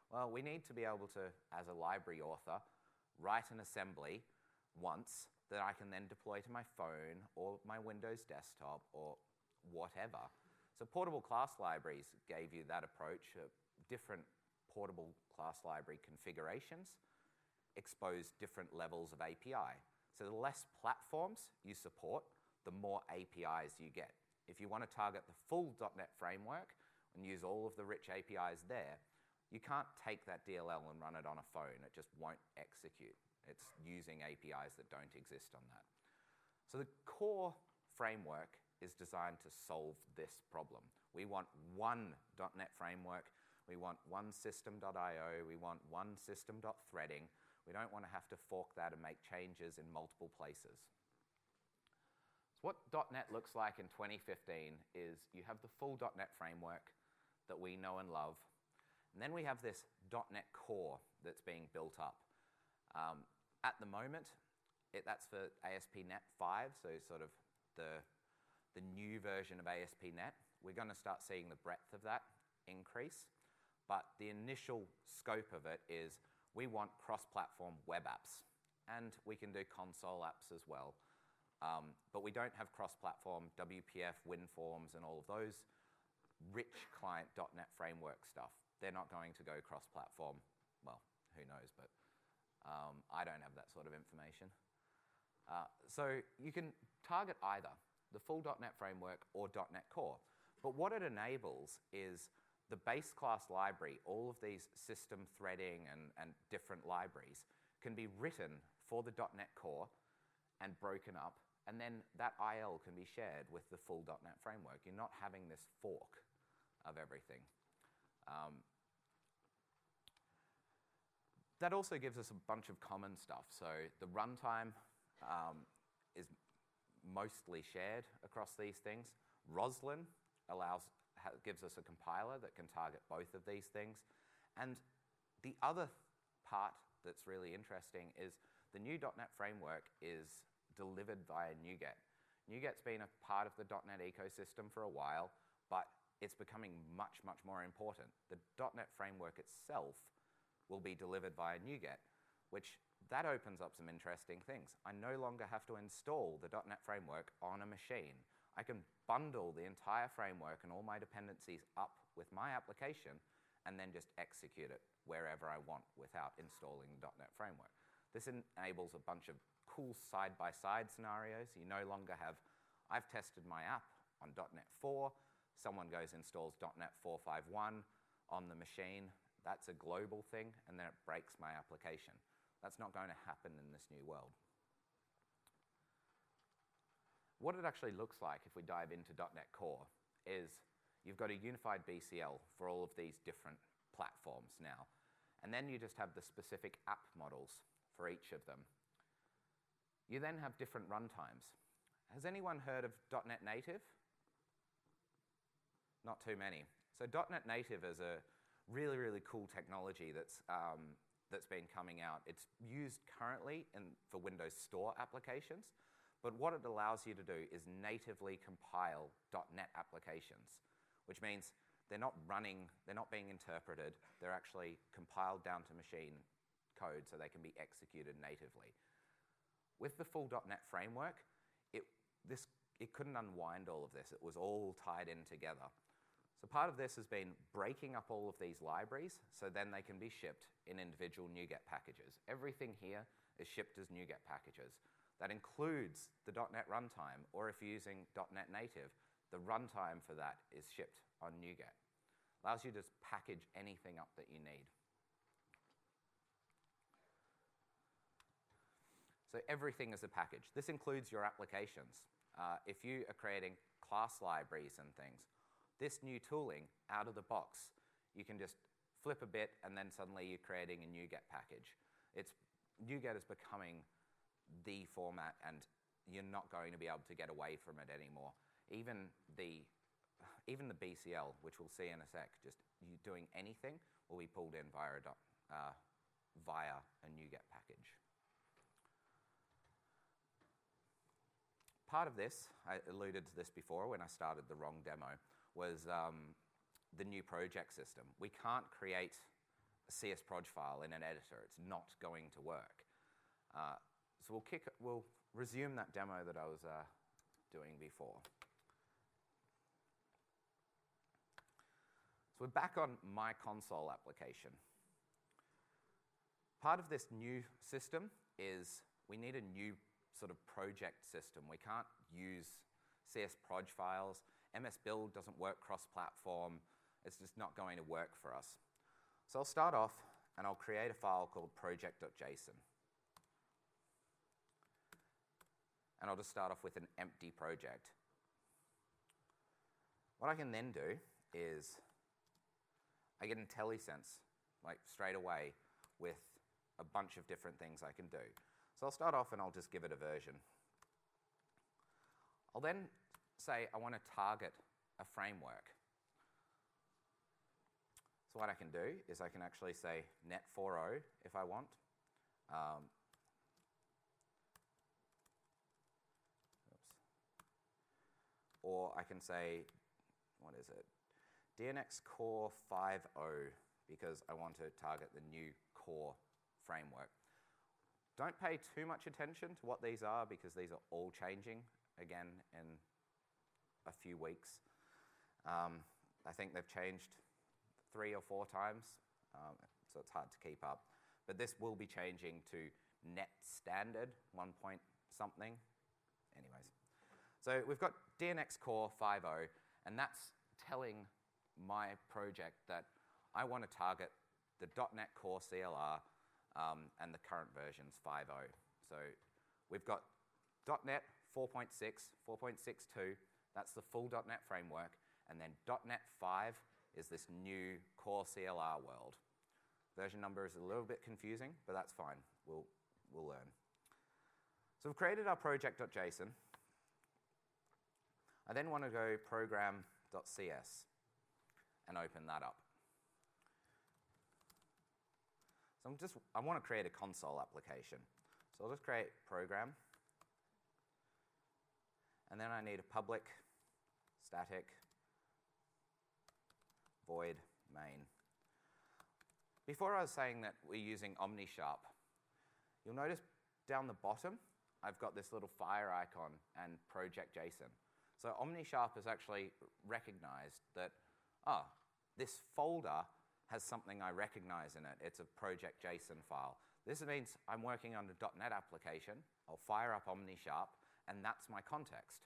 Well, we need to be able to, as a library author, write an assembly once that I can then deploy to my phone or my Windows desktop or whatever. So portable class libraries gave you that approach, uh, different portable class library configurations, expose different levels of A P I. So the less platforms you support, the more A P Is you get. If you want to target the full dot net framework and use all of the rich A P Is there, you can't take that D L L and run it on a phone. It just won't execute. It's using A P Is that don't exist on that. So the core framework is designed to solve this problem. We want one dot net framework. We want one system dot I O. We want one system.threading. We don't want to have to fork that and make changes in multiple places. So what dot net looks like in twenty fifteen is you have the full dot net framework that we know and love. And then we have this dot net core that's being built up. Um, at the moment, it, that's for A S P dot net five, so sort of the, the new version of A S P dot net. We're going to start seeing the breadth of that increase. But the initial scope of it is we want cross-platform web apps. And we can do console apps as well. Um, but we don't have cross-platform W P F, WinForms, and all of those rich client dot net framework stuff. They're not going to go cross-platform. Well, who knows, but um, I don't have that sort of information. Uh, so you can target either the full dot net framework or dot net core. But what it enables is the base class library, all of these system threading and, and different libraries can be written for the dot net core and broken up, and then that I L can be shared with the full dot net framework. You're not having this fork of everything. Um, that also gives us a bunch of common stuff. So the runtime um, is mostly shared across these things. Roslyn allows, ha, gives us a compiler that can target both of these things. And the other part that's really interesting is the new dot net framework is delivered via NuGet. NuGet's been a part of the dot net ecosystem for a while, but it's becoming much, much more important. The dot net framework itself will be delivered via NuGet, which that opens up some interesting things. I no longer have to install the dot net framework on a machine. I can bundle the entire framework and all my dependencies up with my application and then just execute it wherever I want without installing the dot net framework. This enables a bunch of cool side-by-side scenarios. You no longer have, I've tested my app on dot net four, someone goes installs dot net four point five one on the machine. That's a global thing, and then it breaks my application. That's not going to happen in this new world. What it actually looks like if we dive into dot net core is you've got a unified B C L for all of these different platforms now. And then you just have the specific app models for each of them. You then have different runtimes. Has anyone heard of dot net Native? Not too many. So dot net Native is a really, really cool technology that's, um, that's been coming out. It's used currently in, for Windows Store applications, but what it allows you to do is natively compile dot net applications, which means they're not running, they're not being interpreted, they're actually compiled down to machine code so they can be executed natively. With the full dot net framework, it, this, it couldn't unwind all of this. It was all tied in together. So part of this has been breaking up all of these libraries so then they can be shipped in individual NuGet packages. Everything here is shipped as NuGet packages. That includes the dot net runtime, or if you're using dot net Native, the runtime for that is shipped on NuGet. Allows you to package anything up that you need. So everything is a package. This includes your applications. Uh, if you are creating class libraries and things, this new tooling, out of the box, you can just flip a bit and then suddenly you're creating a NuGet package. It's, NuGet is becoming the format and you're not going to be able to get away from it anymore. Even the, even the B C L, which we'll see in a sec, just you doing anything will be pulled in via a, uh, via a NuGet package. Part of this, I alluded to this before when I started the wrong demo, was um, the new project system. We can't create a C S proj file in an editor. It's not going to work. Uh, so we'll, kick, we'll resume that demo that I was uh, doing before. So we're back on my console application. Part of this new system is we need a new sort of project system. We can't use C S proj files. M S Build doesn't work cross-platform. It's just not going to work for us. So I'll start off and I'll create a file called project.json. And I'll just start off with an empty project. What I can then do is I get IntelliSense like straight away with a bunch of different things I can do. So I'll start off and I'll just give it a version. I'll then say I want to target a framework. So what I can do is I can actually say net four point oh if I want. Um, oops. Or I can say, what is it? D N X Core five point oh because I want to target the new core framework. Don't pay too much attention to what these are because these are all changing again in a few weeks. Um, I think they've changed three or four times, um, so it's hard to keep up. But this will be changing to net standard one point something. Anyways, so we've got D N X Core five point oh, and that's telling my project that I want to target the .NET Core C L R um, and the current versions five point oh. So we've got .NET four point six, four point six two, that's the full .NET framework, and then .NET five is this new Core C L R world. Version number is a little bit confusing, but that's fine. We'll, we'll learn. So we've created our project.json. I then want to go program.cs and open that up. So I'm just, I want to create a console application. So I'll just create program. And then I need a public, static, void, main. Before I was saying that we're using OmniSharp, you'll notice down the bottom, I've got this little fire icon and project.json. So OmniSharp has actually recognized that, ah, oh, this folder has something I recognize in it. It's a project.json file. This means I'm working on a .NET application. I'll fire up OmniSharp, and that's my context.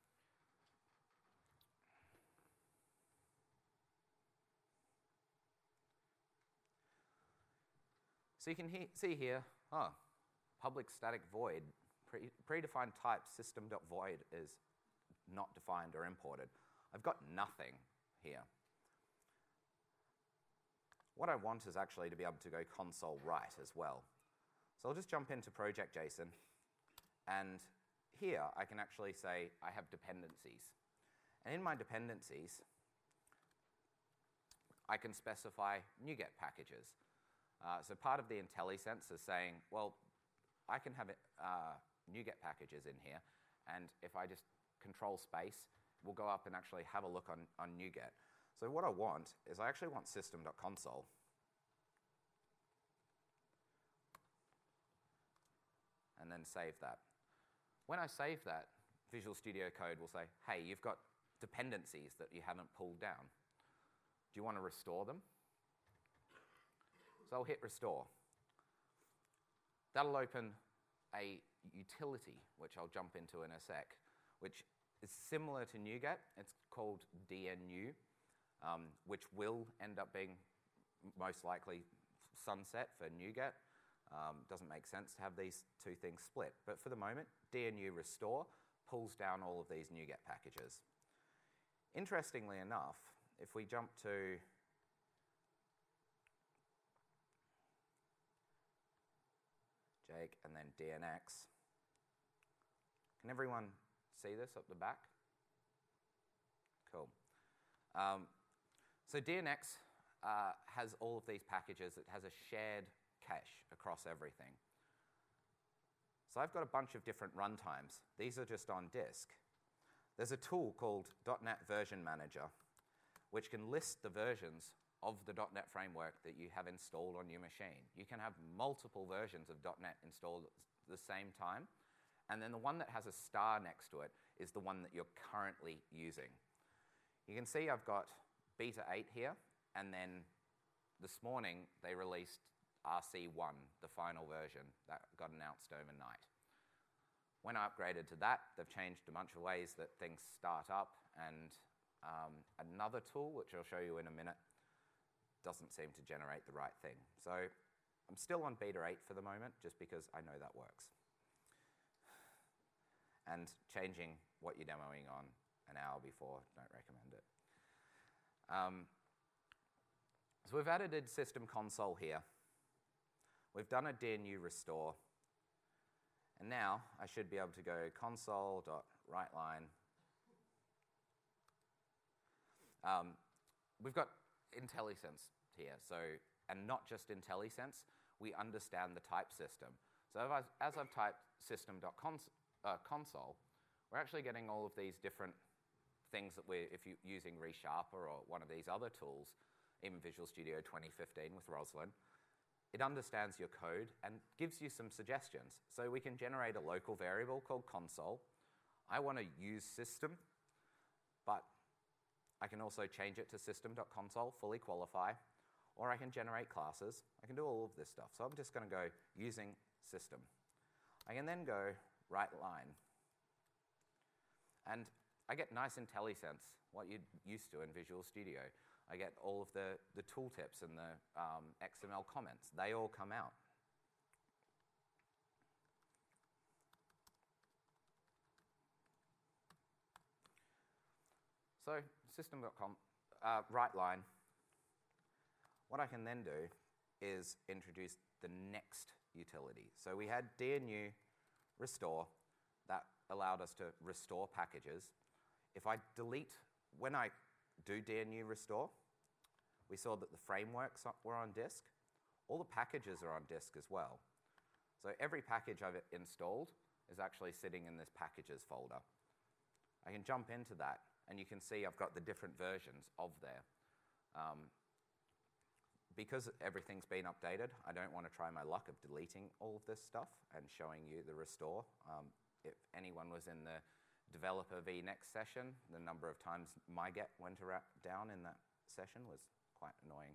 So you can he see here, oh, public static void, pre predefined type system.void is not defined or imported. I've got nothing here. What I want is actually to be able to go console write as well. So I'll just jump into project.json, and here I can actually say I have dependencies. And in my dependencies, I can specify NuGet packages. Uh, so part of the IntelliSense is saying, well, I can have it, uh, NuGet packages in here, and if I just control space, we'll go up and actually have a look on, on NuGet. So what I want is I actually want system.console. And then save that. When I save that, Visual Studio Code will say, hey, you've got dependencies that you haven't pulled down. Do you want to restore them? So I'll hit restore. That'll open a utility, which I'll jump into in a sec, which is similar to NuGet. It's called D N U, um, which will end up being most likely sunset for NuGet. Um, doesn't make sense to have these two things split. But for the moment, D N U restore pulls down all of these NuGet packages. Interestingly enough, if we jump to Jake and then D N X, can everyone see this up the back? Cool. Um, so D N X uh, has all of these packages. It has a shared cache across everything. So I've got a bunch of different runtimes. These are just on disk. There's a tool called .NET Version Manager, which can list the versions of the dot net framework that you have installed on your machine. You can have multiple versions of dot net installed at the same time, and then the one that has a star next to it is the one that you're currently using. You can see I've got beta eight here, and then this morning they released R C one, the final version that got announced overnight. When I upgraded to that, they've changed a bunch of ways that things start up, and um, another tool, which I'll show you in a minute, doesn't seem to generate the right thing. So I'm still on beta eight for the moment, just because I know that works. And changing what you're demoing on an hour before, don't recommend it. Um, so we've added a system console here. We've done a D N U restore. And now I should be able to go console.writeline. Um, we've got IntelliSense here, so, and not just IntelliSense, we understand the type system. So if I, as I've typed system.console, uh, console, we're actually getting all of these different things that we're, if you're using ReSharper or one of these other tools, even Visual Studio twenty fifteen with Roslyn, it understands your code and gives you some suggestions. So we can generate a local variable called console. I want to use system, but I can also change it to system.console, fully qualify, or I can generate classes. I can do all of this stuff. So I'm just going to go using system. I can then go write line. And I get nice IntelliSense, what you're used to in Visual Studio. I get all of the, the tooltips and the um, X M L comments. They all come out. So system dot com, uh, write line. What I can then do is introduce the next utility. So we had D N U restore. That allowed us to restore packages. If I delete, when I do D N U restore, we saw that the frameworks were on disk. All the packages are on disk as well. So every package I've installed is actually sitting in this packages folder. I can jump into that, and you can see I've got the different versions of there. Um, because everything's been updated, I don't want to try my luck of deleting all of this stuff and showing you the restore. Um, if anyone was in the developer v next session, the number of times my get went down in that session was quite annoying.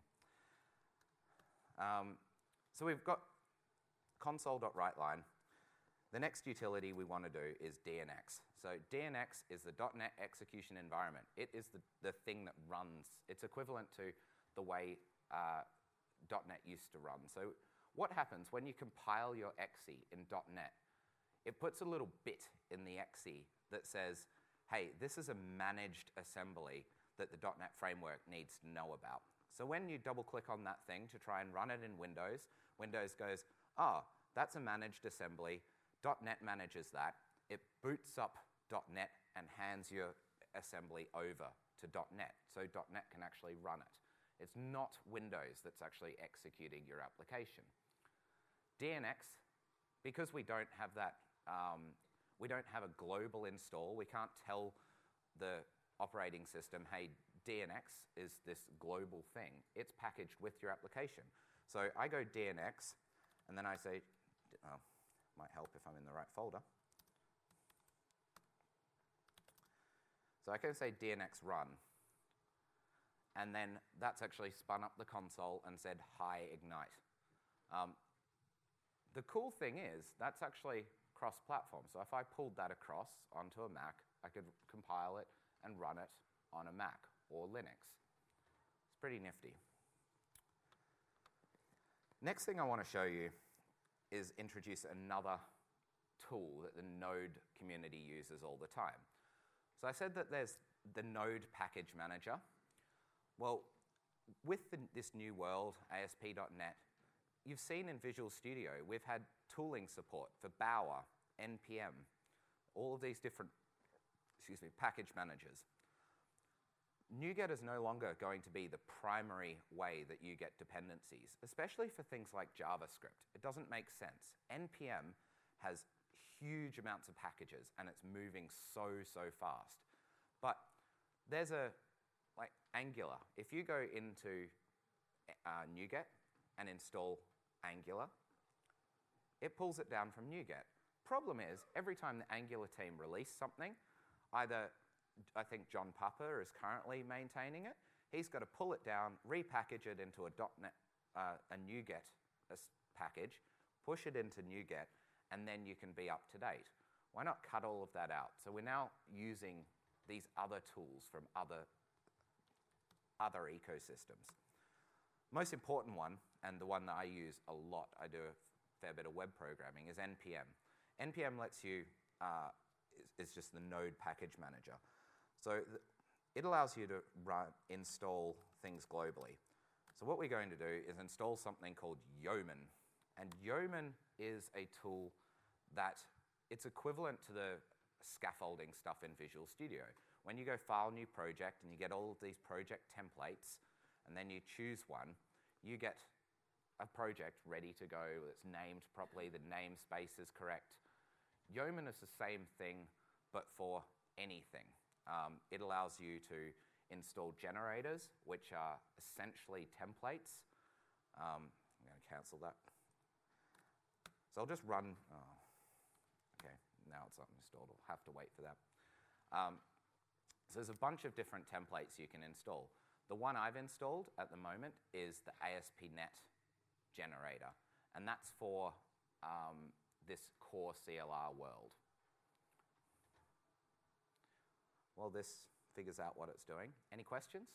Um, so we've got console.writeline. The next utility we want to do is D N X. So D N X is the dot net execution environment. It is the, the thing that runs. It's equivalent to the way uh, dot net used to run. So what happens when you compile your exe in dot net? It puts a little bit in the exe that says, hey, this is a managed assembly that the dot net framework needs to know about. So when you double click on that thing to try and run it in Windows, Windows goes, ah, oh, that's a managed assembly. dot net manages that. It boots up dot net and hands your assembly over to dot net, so dot net can actually run it. It's not Windows that's actually executing your application. D N X, because we don't have that, um, we don't have a global install, we can't tell the operating system, hey, D N X is this global thing. It's packaged with your application. So I go D N X, and then I say, oh, might help if I'm in the right folder. So I can say D N X run, and then that's actually spun up the console and said, hi, Ignite. Um, the cool thing is, that's actually cross-platform. So if I pulled that across onto a Mac, I could compile it and run it on a Mac or Linux. It's pretty nifty. Next thing I want to show you is introduce another tool that the Node community uses all the time. So I said that there's the Node package manager. Well, with the, this new world, A S P dot net, you've seen in Visual Studio, we've had tooling support for Bower, N P M, all of these different, excuse me, package managers. NuGet is no longer going to be the primary way that you get dependencies, especially for things like JavaScript. It doesn't make sense. N P M has huge amounts of packages, and it's moving so, so fast. But there's a, like Angular, if you go into uh, NuGet and install Angular, it pulls it down from NuGet. Problem is, every time the Angular team release something, either I think John Papa is currently maintaining it, he's got to pull it down, repackage it into a .NET, uh, a NuGet package, push it into NuGet, and then you can be up to date. Why not cut all of that out? So we're now using these other tools from other, other ecosystems. Most important one, and the one that I use a lot, I do a fair bit of web programming, is N P M. N P M lets you, uh, is, is just the node package manager. So th it allows you to run, install things globally. So what we're going to do is install something called Yeoman. And Yeoman is a tool that it's equivalent to the scaffolding stuff in Visual Studio. When you go file new project and you get all of these project templates and then you choose one, you get a project ready to go that's named properly, the namespace is correct. Yeoman is the same thing, but for anything. Um, it allows you to install generators, which are essentially templates. Um, I'm going to cancel that. So I'll just run, oh, okay, now it's uninstalled. I'll have to wait for that. Um, so there's a bunch of different templates you can install. The one I've installed at the moment is the A S P dot net generator, and that's for um, this core C L R world. Well, this figures out what it's doing. Any questions?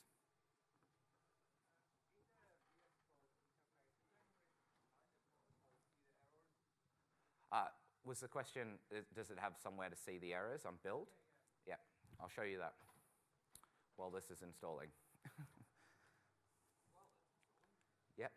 Uh, was the question, does it have somewhere to see the errors on build? Yeah, I'll show you that while this is installing. Yep.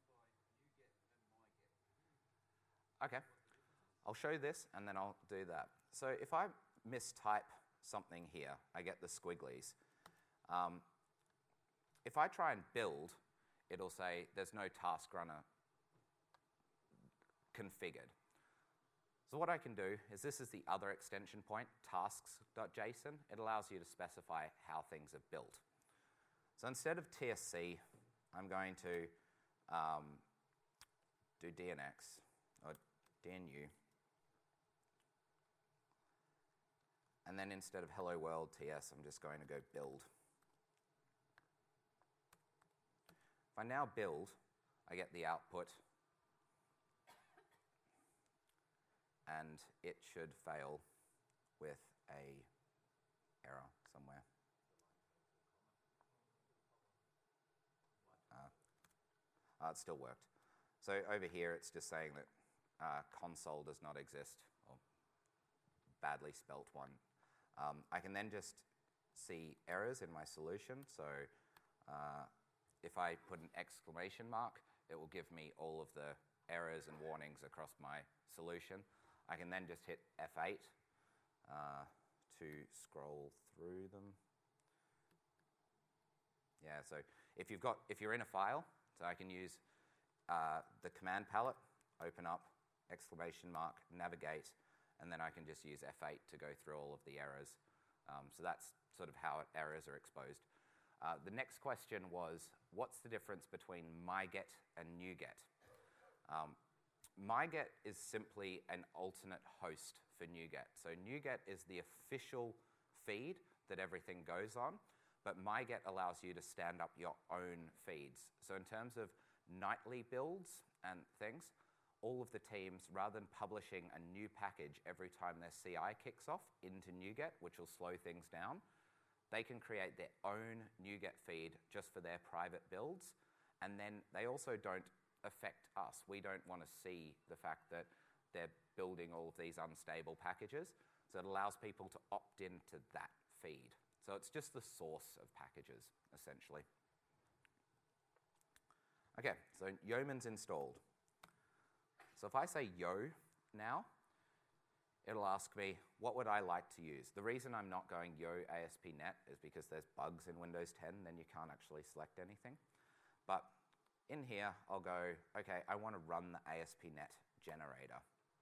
Okay, I'll show this and then I'll do that. So if I mistype something here, I get the squigglies. Um, if I try and build, it'll say there's no task runner configured. So what I can do is, this is the other extension point, tasks.json. It allows you to specify how things are built. So instead of T S C, I'm going to um, do D N X, or D N U. And then instead of hello world T S, I'm just going to go build. If I now build, I get the output, and it should fail with a error somewhere. Uh, uh, it still worked. So over here, it's just saying that uh, console does not exist, or badly spelt one. Um, I can then just see errors in my solution. So uh, if I put an exclamation mark, it will give me all of the errors and warnings across my solution. I can then just hit F eight uh, to scroll through them. Yeah, so if you've got, if you're in a file, so I can use uh, the command palette, open up, exclamation mark, navigate, and then I can just use F eight to go through all of the errors. Um, so that's sort of how errors are exposed. Uh, the next question was, what's the difference between myget and NuGet? Um, myget is simply an alternate host for NuGet. So NuGet is the official feed that everything goes on, but myget allows you to stand up your own feeds. So in terms of nightly builds and things, all of the teams, rather than publishing a new package every time their C I kicks off into NuGet, which will slow things down, they can create their own NuGet feed just for their private builds. And then they also don't affect us. We don't want to see the fact that they're building all of these unstable packages. So it allows people to opt into that feed. So it's just the source of packages, essentially. Okay, so Yeoman's installed. So if I say yo now, it'll ask me, what would I like to use? The reason I'm not going yo A S P dot net is because there's bugs in Windows ten, then you can't actually select anything. But in here, I'll go, okay, I want to run the A S P dot net generator.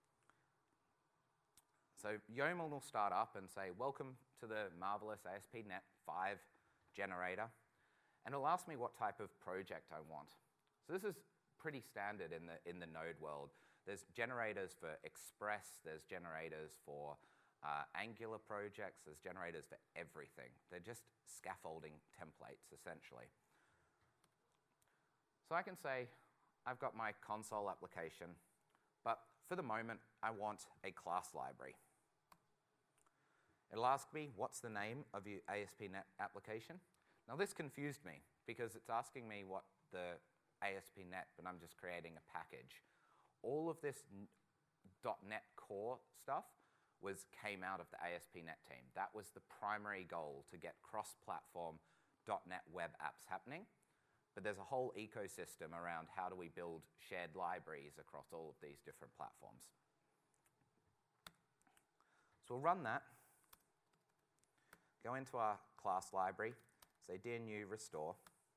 So Yeoman will start up and say, welcome to the marvelous A S P dot net five generator. And it'll ask me what type of project I want. So this is pretty standard in the, in the Node world. There's generators for Express, there's generators for uh, Angular projects, there's generators for everything. They're just scaffolding templates, essentially. So I can say, I've got my console application, but for the moment, I want a class library. It'll ask me, what's the name of your A S P dot net application? Now this confused me, because it's asking me what the A S P dot net, but I'm just creating a package. All of this .NET Core stuff was, came out of the A S P dot net team. That was the primary goal, to get cross-platform .NET web apps happening. But there's a whole ecosystem around how do we build shared libraries across all of these different platforms. So we'll run that, go into our class library, say dir new restore.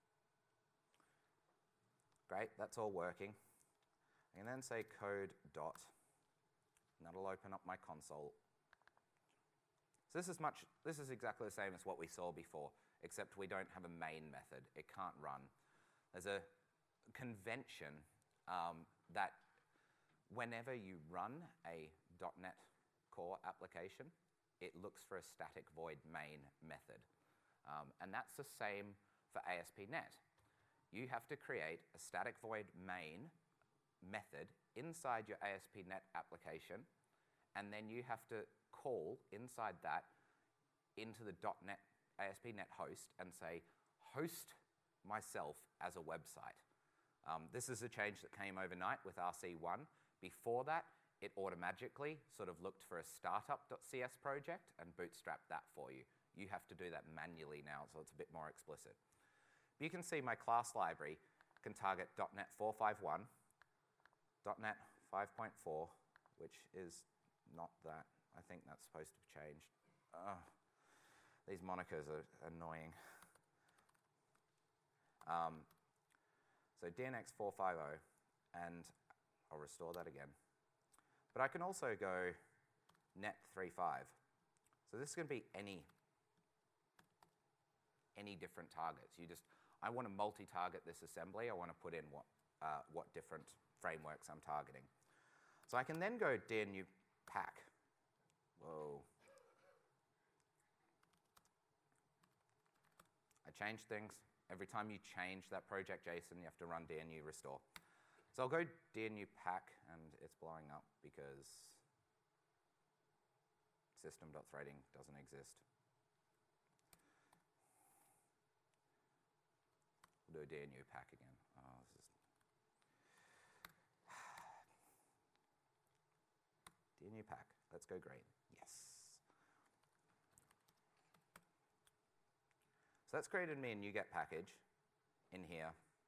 Great, that's all working. And then say code dot, and that'll open up my console. So this is much, this is exactly the same as what we saw before, except we don't have a main method. It can't run. There's a convention um, that whenever you run a .NET Core application, it looks for a static void main method. Um, and that's the same for A S P dot net. You have to create a static void main method inside your A S P dot net application, and then you have to call inside that into the .NET A S P dot net host and say, host myself as a website. Um, this is a change that came overnight with R C one. Before that, it automatically sort of looked for a startup.cs project and bootstrapped that for you. You have to do that manually now, so it's a bit more explicit. But you can see my class library can target .NET four point five one, .NET five point four, which is not that. I think that's supposed to have changed. Uh, these monikers are annoying. Um, so D N X four point five zero, and I'll restore that again. But I can also go net three point five. So this is going to be any, any different targets. You just, I want to multi-target this assembly. I want to put in what, uh, what different frameworks I'm targeting. So I can then go dir new pack. Whoa. I changed things. Every time you change that project JSON, you have to run dir new restore. So I'll go dir new pack, and it's blowing up because system.threading doesn't exist. We'll do a dir new pack again. Oh, this is dir new pack. Let's go green. Yes. So that's created me a NuGet package in here,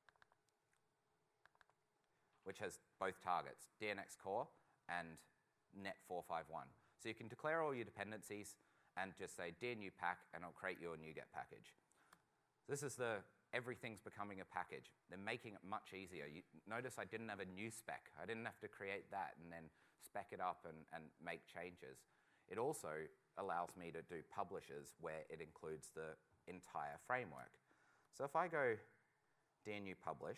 which has both targets, D N X Core and net four point five one. So you can declare all your dependencies and just say dir new pack, and it'll create your NuGet package. This is the, everything's becoming a package. They're making it much easier. You notice I didn't have a new spec. I didn't have to create that and then spec it up and, and make changes. It also allows me to do publishers where it includes the entire framework. So if I go dir new publish,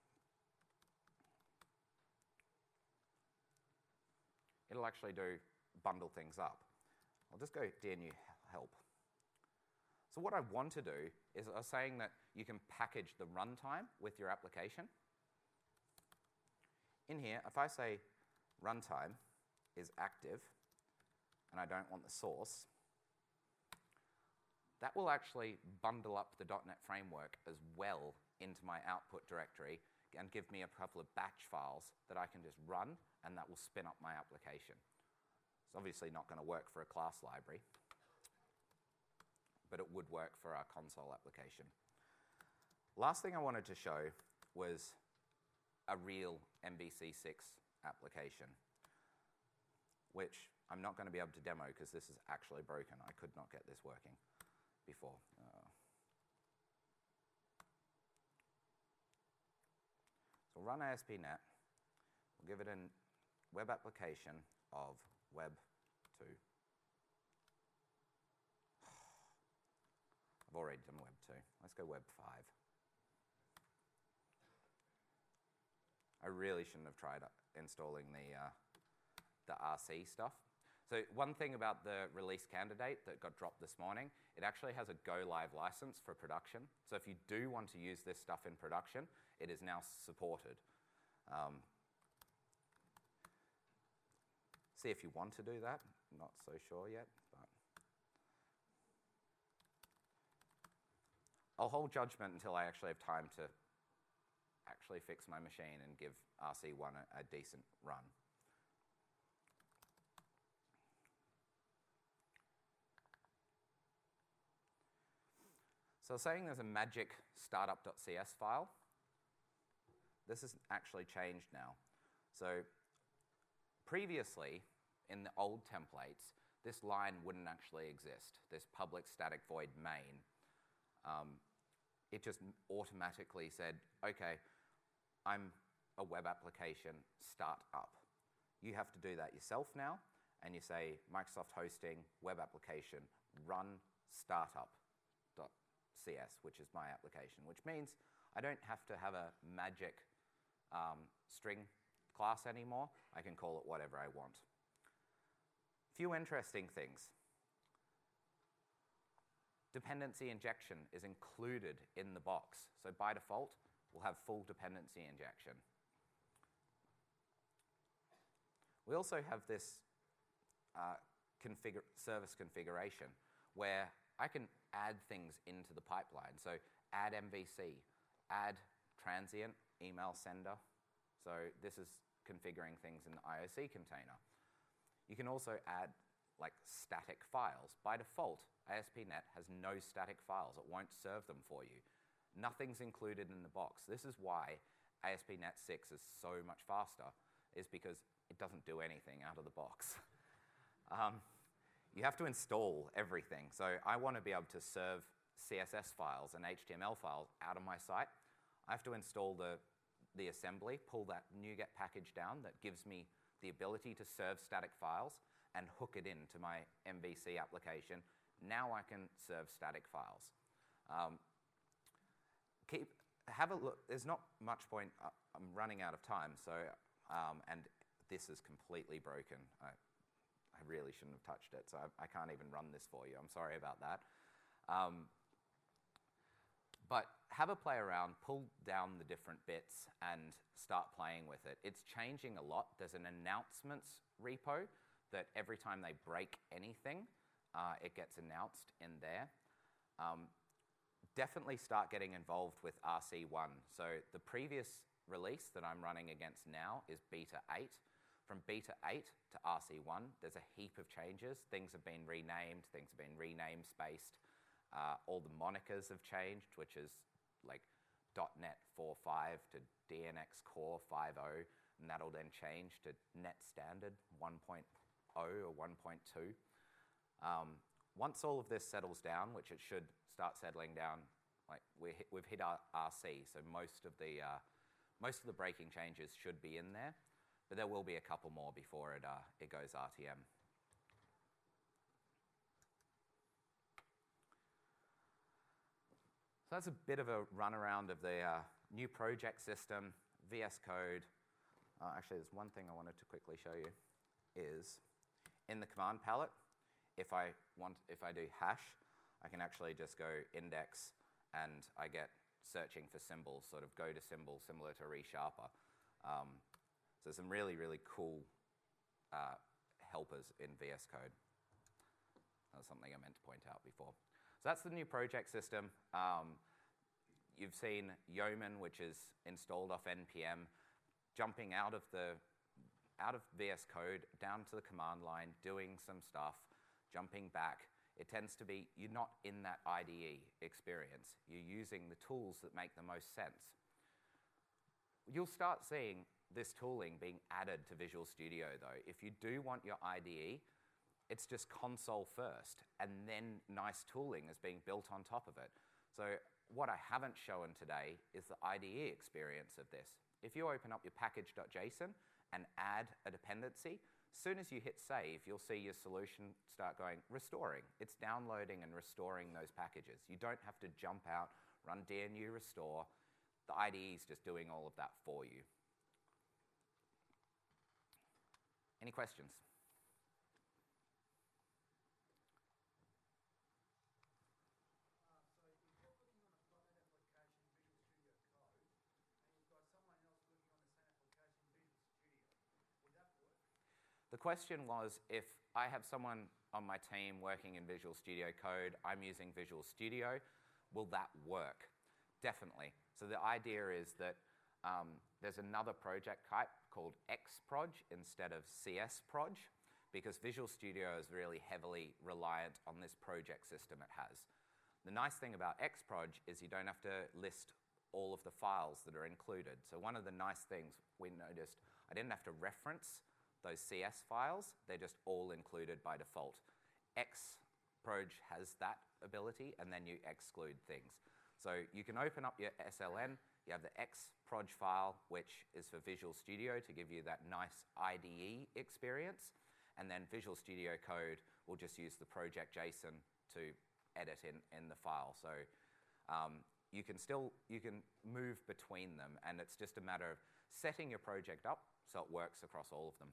it'll actually do bundle things up. I'll just go dir new help. So what I want to do is I was saying that you can package the runtime with your application. In here, if I say runtime is active and I don't want the source, that will actually bundle up the .NET framework as well into my output directory and give me a couple of batch files that I can just run, and that will spin up my application. It's obviously not going to work for a class library, but it would work for our console application. Last thing I wanted to show was a real M V C six application, which I'm not going to be able to demo because this is actually broken. I could not get this working before. Uh, so we'll run A S P dot net. We'll give it a web application of web two. I've already done web two. Let's go web five. I really shouldn't have tried installing the, uh, the R C stuff. So one thing about the release candidate that got dropped this morning, it actually has a go live license for production. So if you do want to use this stuff in production, it is now supported. Um, see if you want to do that. Not so sure yet, but I'll hold judgment until I actually have time to actually fix my machine and give R C one a, a decent run. So I was saying there's a magic startup.cs file. This has actually changed now. So previously, in the old templates, this line wouldn't actually exist, this public static void main. Um, it just automatically said, okay, I'm a web application, start up. You have to do that yourself now, and you say Microsoft hosting, web application, run startup.cs, which is my application, which means I don't have to have a magic um, string class anymore. I can call it whatever I want. Few interesting things. Dependency injection is included in the box. So by default, we'll have full dependency injection. We also have this uh, configure, service configuration where I can add things into the pipeline. So add M V C, add transient email sender. So this is configuring things in the I O C container. You can also add like static files. By default, A S P dot NET has no static files. It won't serve them for you. Nothing's included in the box. This is why A S P dot NET six is so much faster, is because it doesn't do anything out of the box. um, you have to install everything. So I want to be able to serve C S S files and H T M L files out of my site. I have to install the, the assembly, pull that NuGet package down that gives me the ability to serve static files and hook it into my M V C application. Now I can serve static files. Um, keep, have a look. There's not much point. Uh, I'm running out of time, so um, and this is completely broken. I, I really shouldn't have touched it, so I, I can't even run this for you. I'm sorry about that. Um, but have a play around, pull down the different bits, and start playing with it. It's changing a lot. There's an announcements repo that every time they break anything, uh, it gets announced in there. Um, definitely start getting involved with R C one. So the previous release that I'm running against now is beta eight. From beta eight to R C one, there's a heap of changes. Things have been renamed, things have been rename spaced. Uh, all the monikers have changed, which is like .NET four point five to D N X Core five point oh, and that'll then change to Net Standard one point oh or one point two. Um, once all of this settles down, which it should start settling down, like we're hit, we've hit our R C, so most of the uh, most of the breaking changes should be in there, but there will be a couple more before it uh, it goes R T M. So that's a bit of a run around of the uh, new project system, V S Code. Uh, actually, there's one thing I wanted to quickly show you is in the command palette, if I want, if I do hash, I can actually just go index and I get searching for symbols, sort of go to symbol similar to ReSharper. Um, so some really, really cool uh, helpers in V S Code. That's something I meant to point out before. So that's the new project system. Um, you've seen Yeoman, which is installed off N P M, jumping out of the out of V S Code down to the command line, doing some stuff, jumping back. It tends to be, you're not in that I D E experience. You're using the tools that make the most sense. You'll start seeing this tooling being added to Visual Studio though. If you do want your I D E, it's just console first, and then nice tooling is being built on top of it. So what I haven't shown today is the I D E experience of this. If you open up your package.json and add a dependency, as soon as you hit save, you'll see your solution start going, restoring. It's downloading and restoring those packages. You don't have to jump out, run D N U restore. The I D E is just doing all of that for you. Any questions? The question was, if I have someone on my team working in Visual Studio Code, I'm using Visual Studio, will that work? Definitely. So the idea is that um, there's another project type called Xproj instead of C S Proj, because Visual Studio is really heavily reliant on this project system it has. The nice thing about Xproj is you don't have to list all of the files that are included. So one of the nice things we noticed, I didn't have to reference those C S files, they're just all included by default. Xproj has that ability, and then you exclude things. So you can open up your S L N, you have the Xproj file, which is for Visual Studio to give you that nice I D E experience, and then Visual Studio Code will just use the project JSON to edit in, in the file. So um, you can still, you can move between them, and it's just a matter of setting your project up so it works across all of them.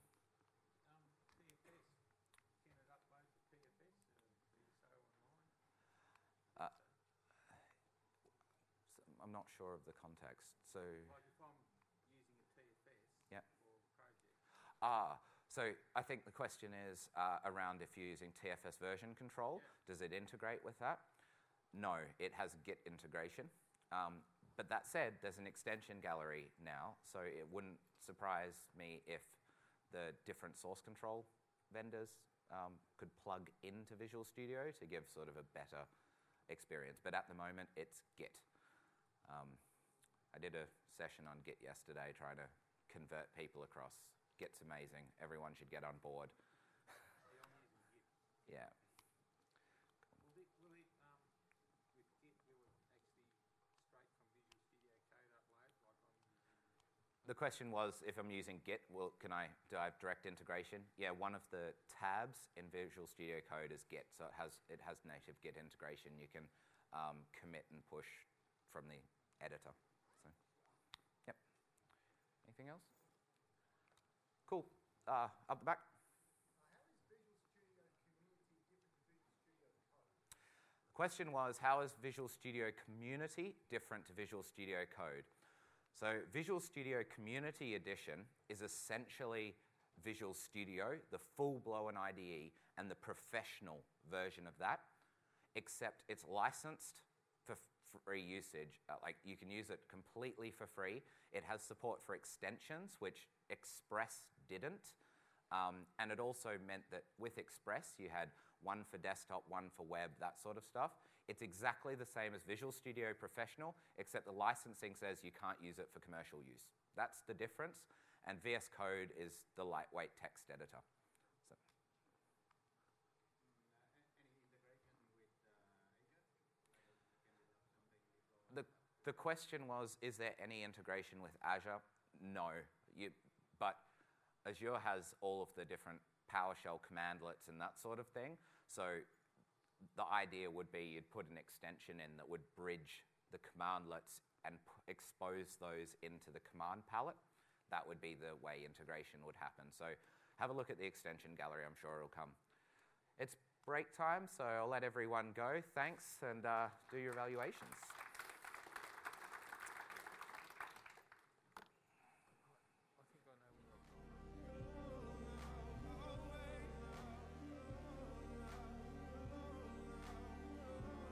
I'm not sure of the context. So, like if I'm using a T F S yeah. for a project. Ah, so I think the question is uh, around if you're using T F S version control, yeah. Does it integrate with that? No, it has Git integration. Um, but that said, there's an extension gallery now, so it wouldn't surprise me if the different source control vendors um, could plug into Visual Studio to give sort of a better experience. But at the moment, it's Git. Um, I did a session on Git yesterday trying to convert people across. Git's amazing. Everyone should get on board. Yeah. Will it, will it um, with Git, will it actually straight from Visual Studio Code upload like I'm using? The question was, if I'm using Git, well, can I, do I have direct integration? Yeah, one of the tabs in Visual Studio Code is Git, so it has, it has native Git integration. You can um, commit and push from the editor. So, yep. Anything else? Cool. Uh, up the back. The question was, how is Visual Studio Community different to Visual Studio Code? So Visual Studio Community Edition is essentially Visual Studio, the full-blown I D E, and the professional version of that, except it's licensed for free usage. Uh, like you can use it completely for free. It has support for extensions, which Express didn't. Um, and it also meant that with Express, you had one for desktop, one for web, that sort of stuff. It's exactly the same as Visual Studio Professional, except the licensing says you can't use it for commercial use. That's the difference. And V S Code is the lightweight text editor. So. The, the question was, is there any integration with Azure? No, you, but Azure has all of the different PowerShell commandlets and that sort of thing. So the idea would be you'd put an extension in that would bridge the commandlets and p- expose those into the command palette. That would be the way integration would happen. So have a look at the extension gallery. I'm sure it'll come. It's break time, so I'll let everyone go. Thanks, and uh, do your evaluations.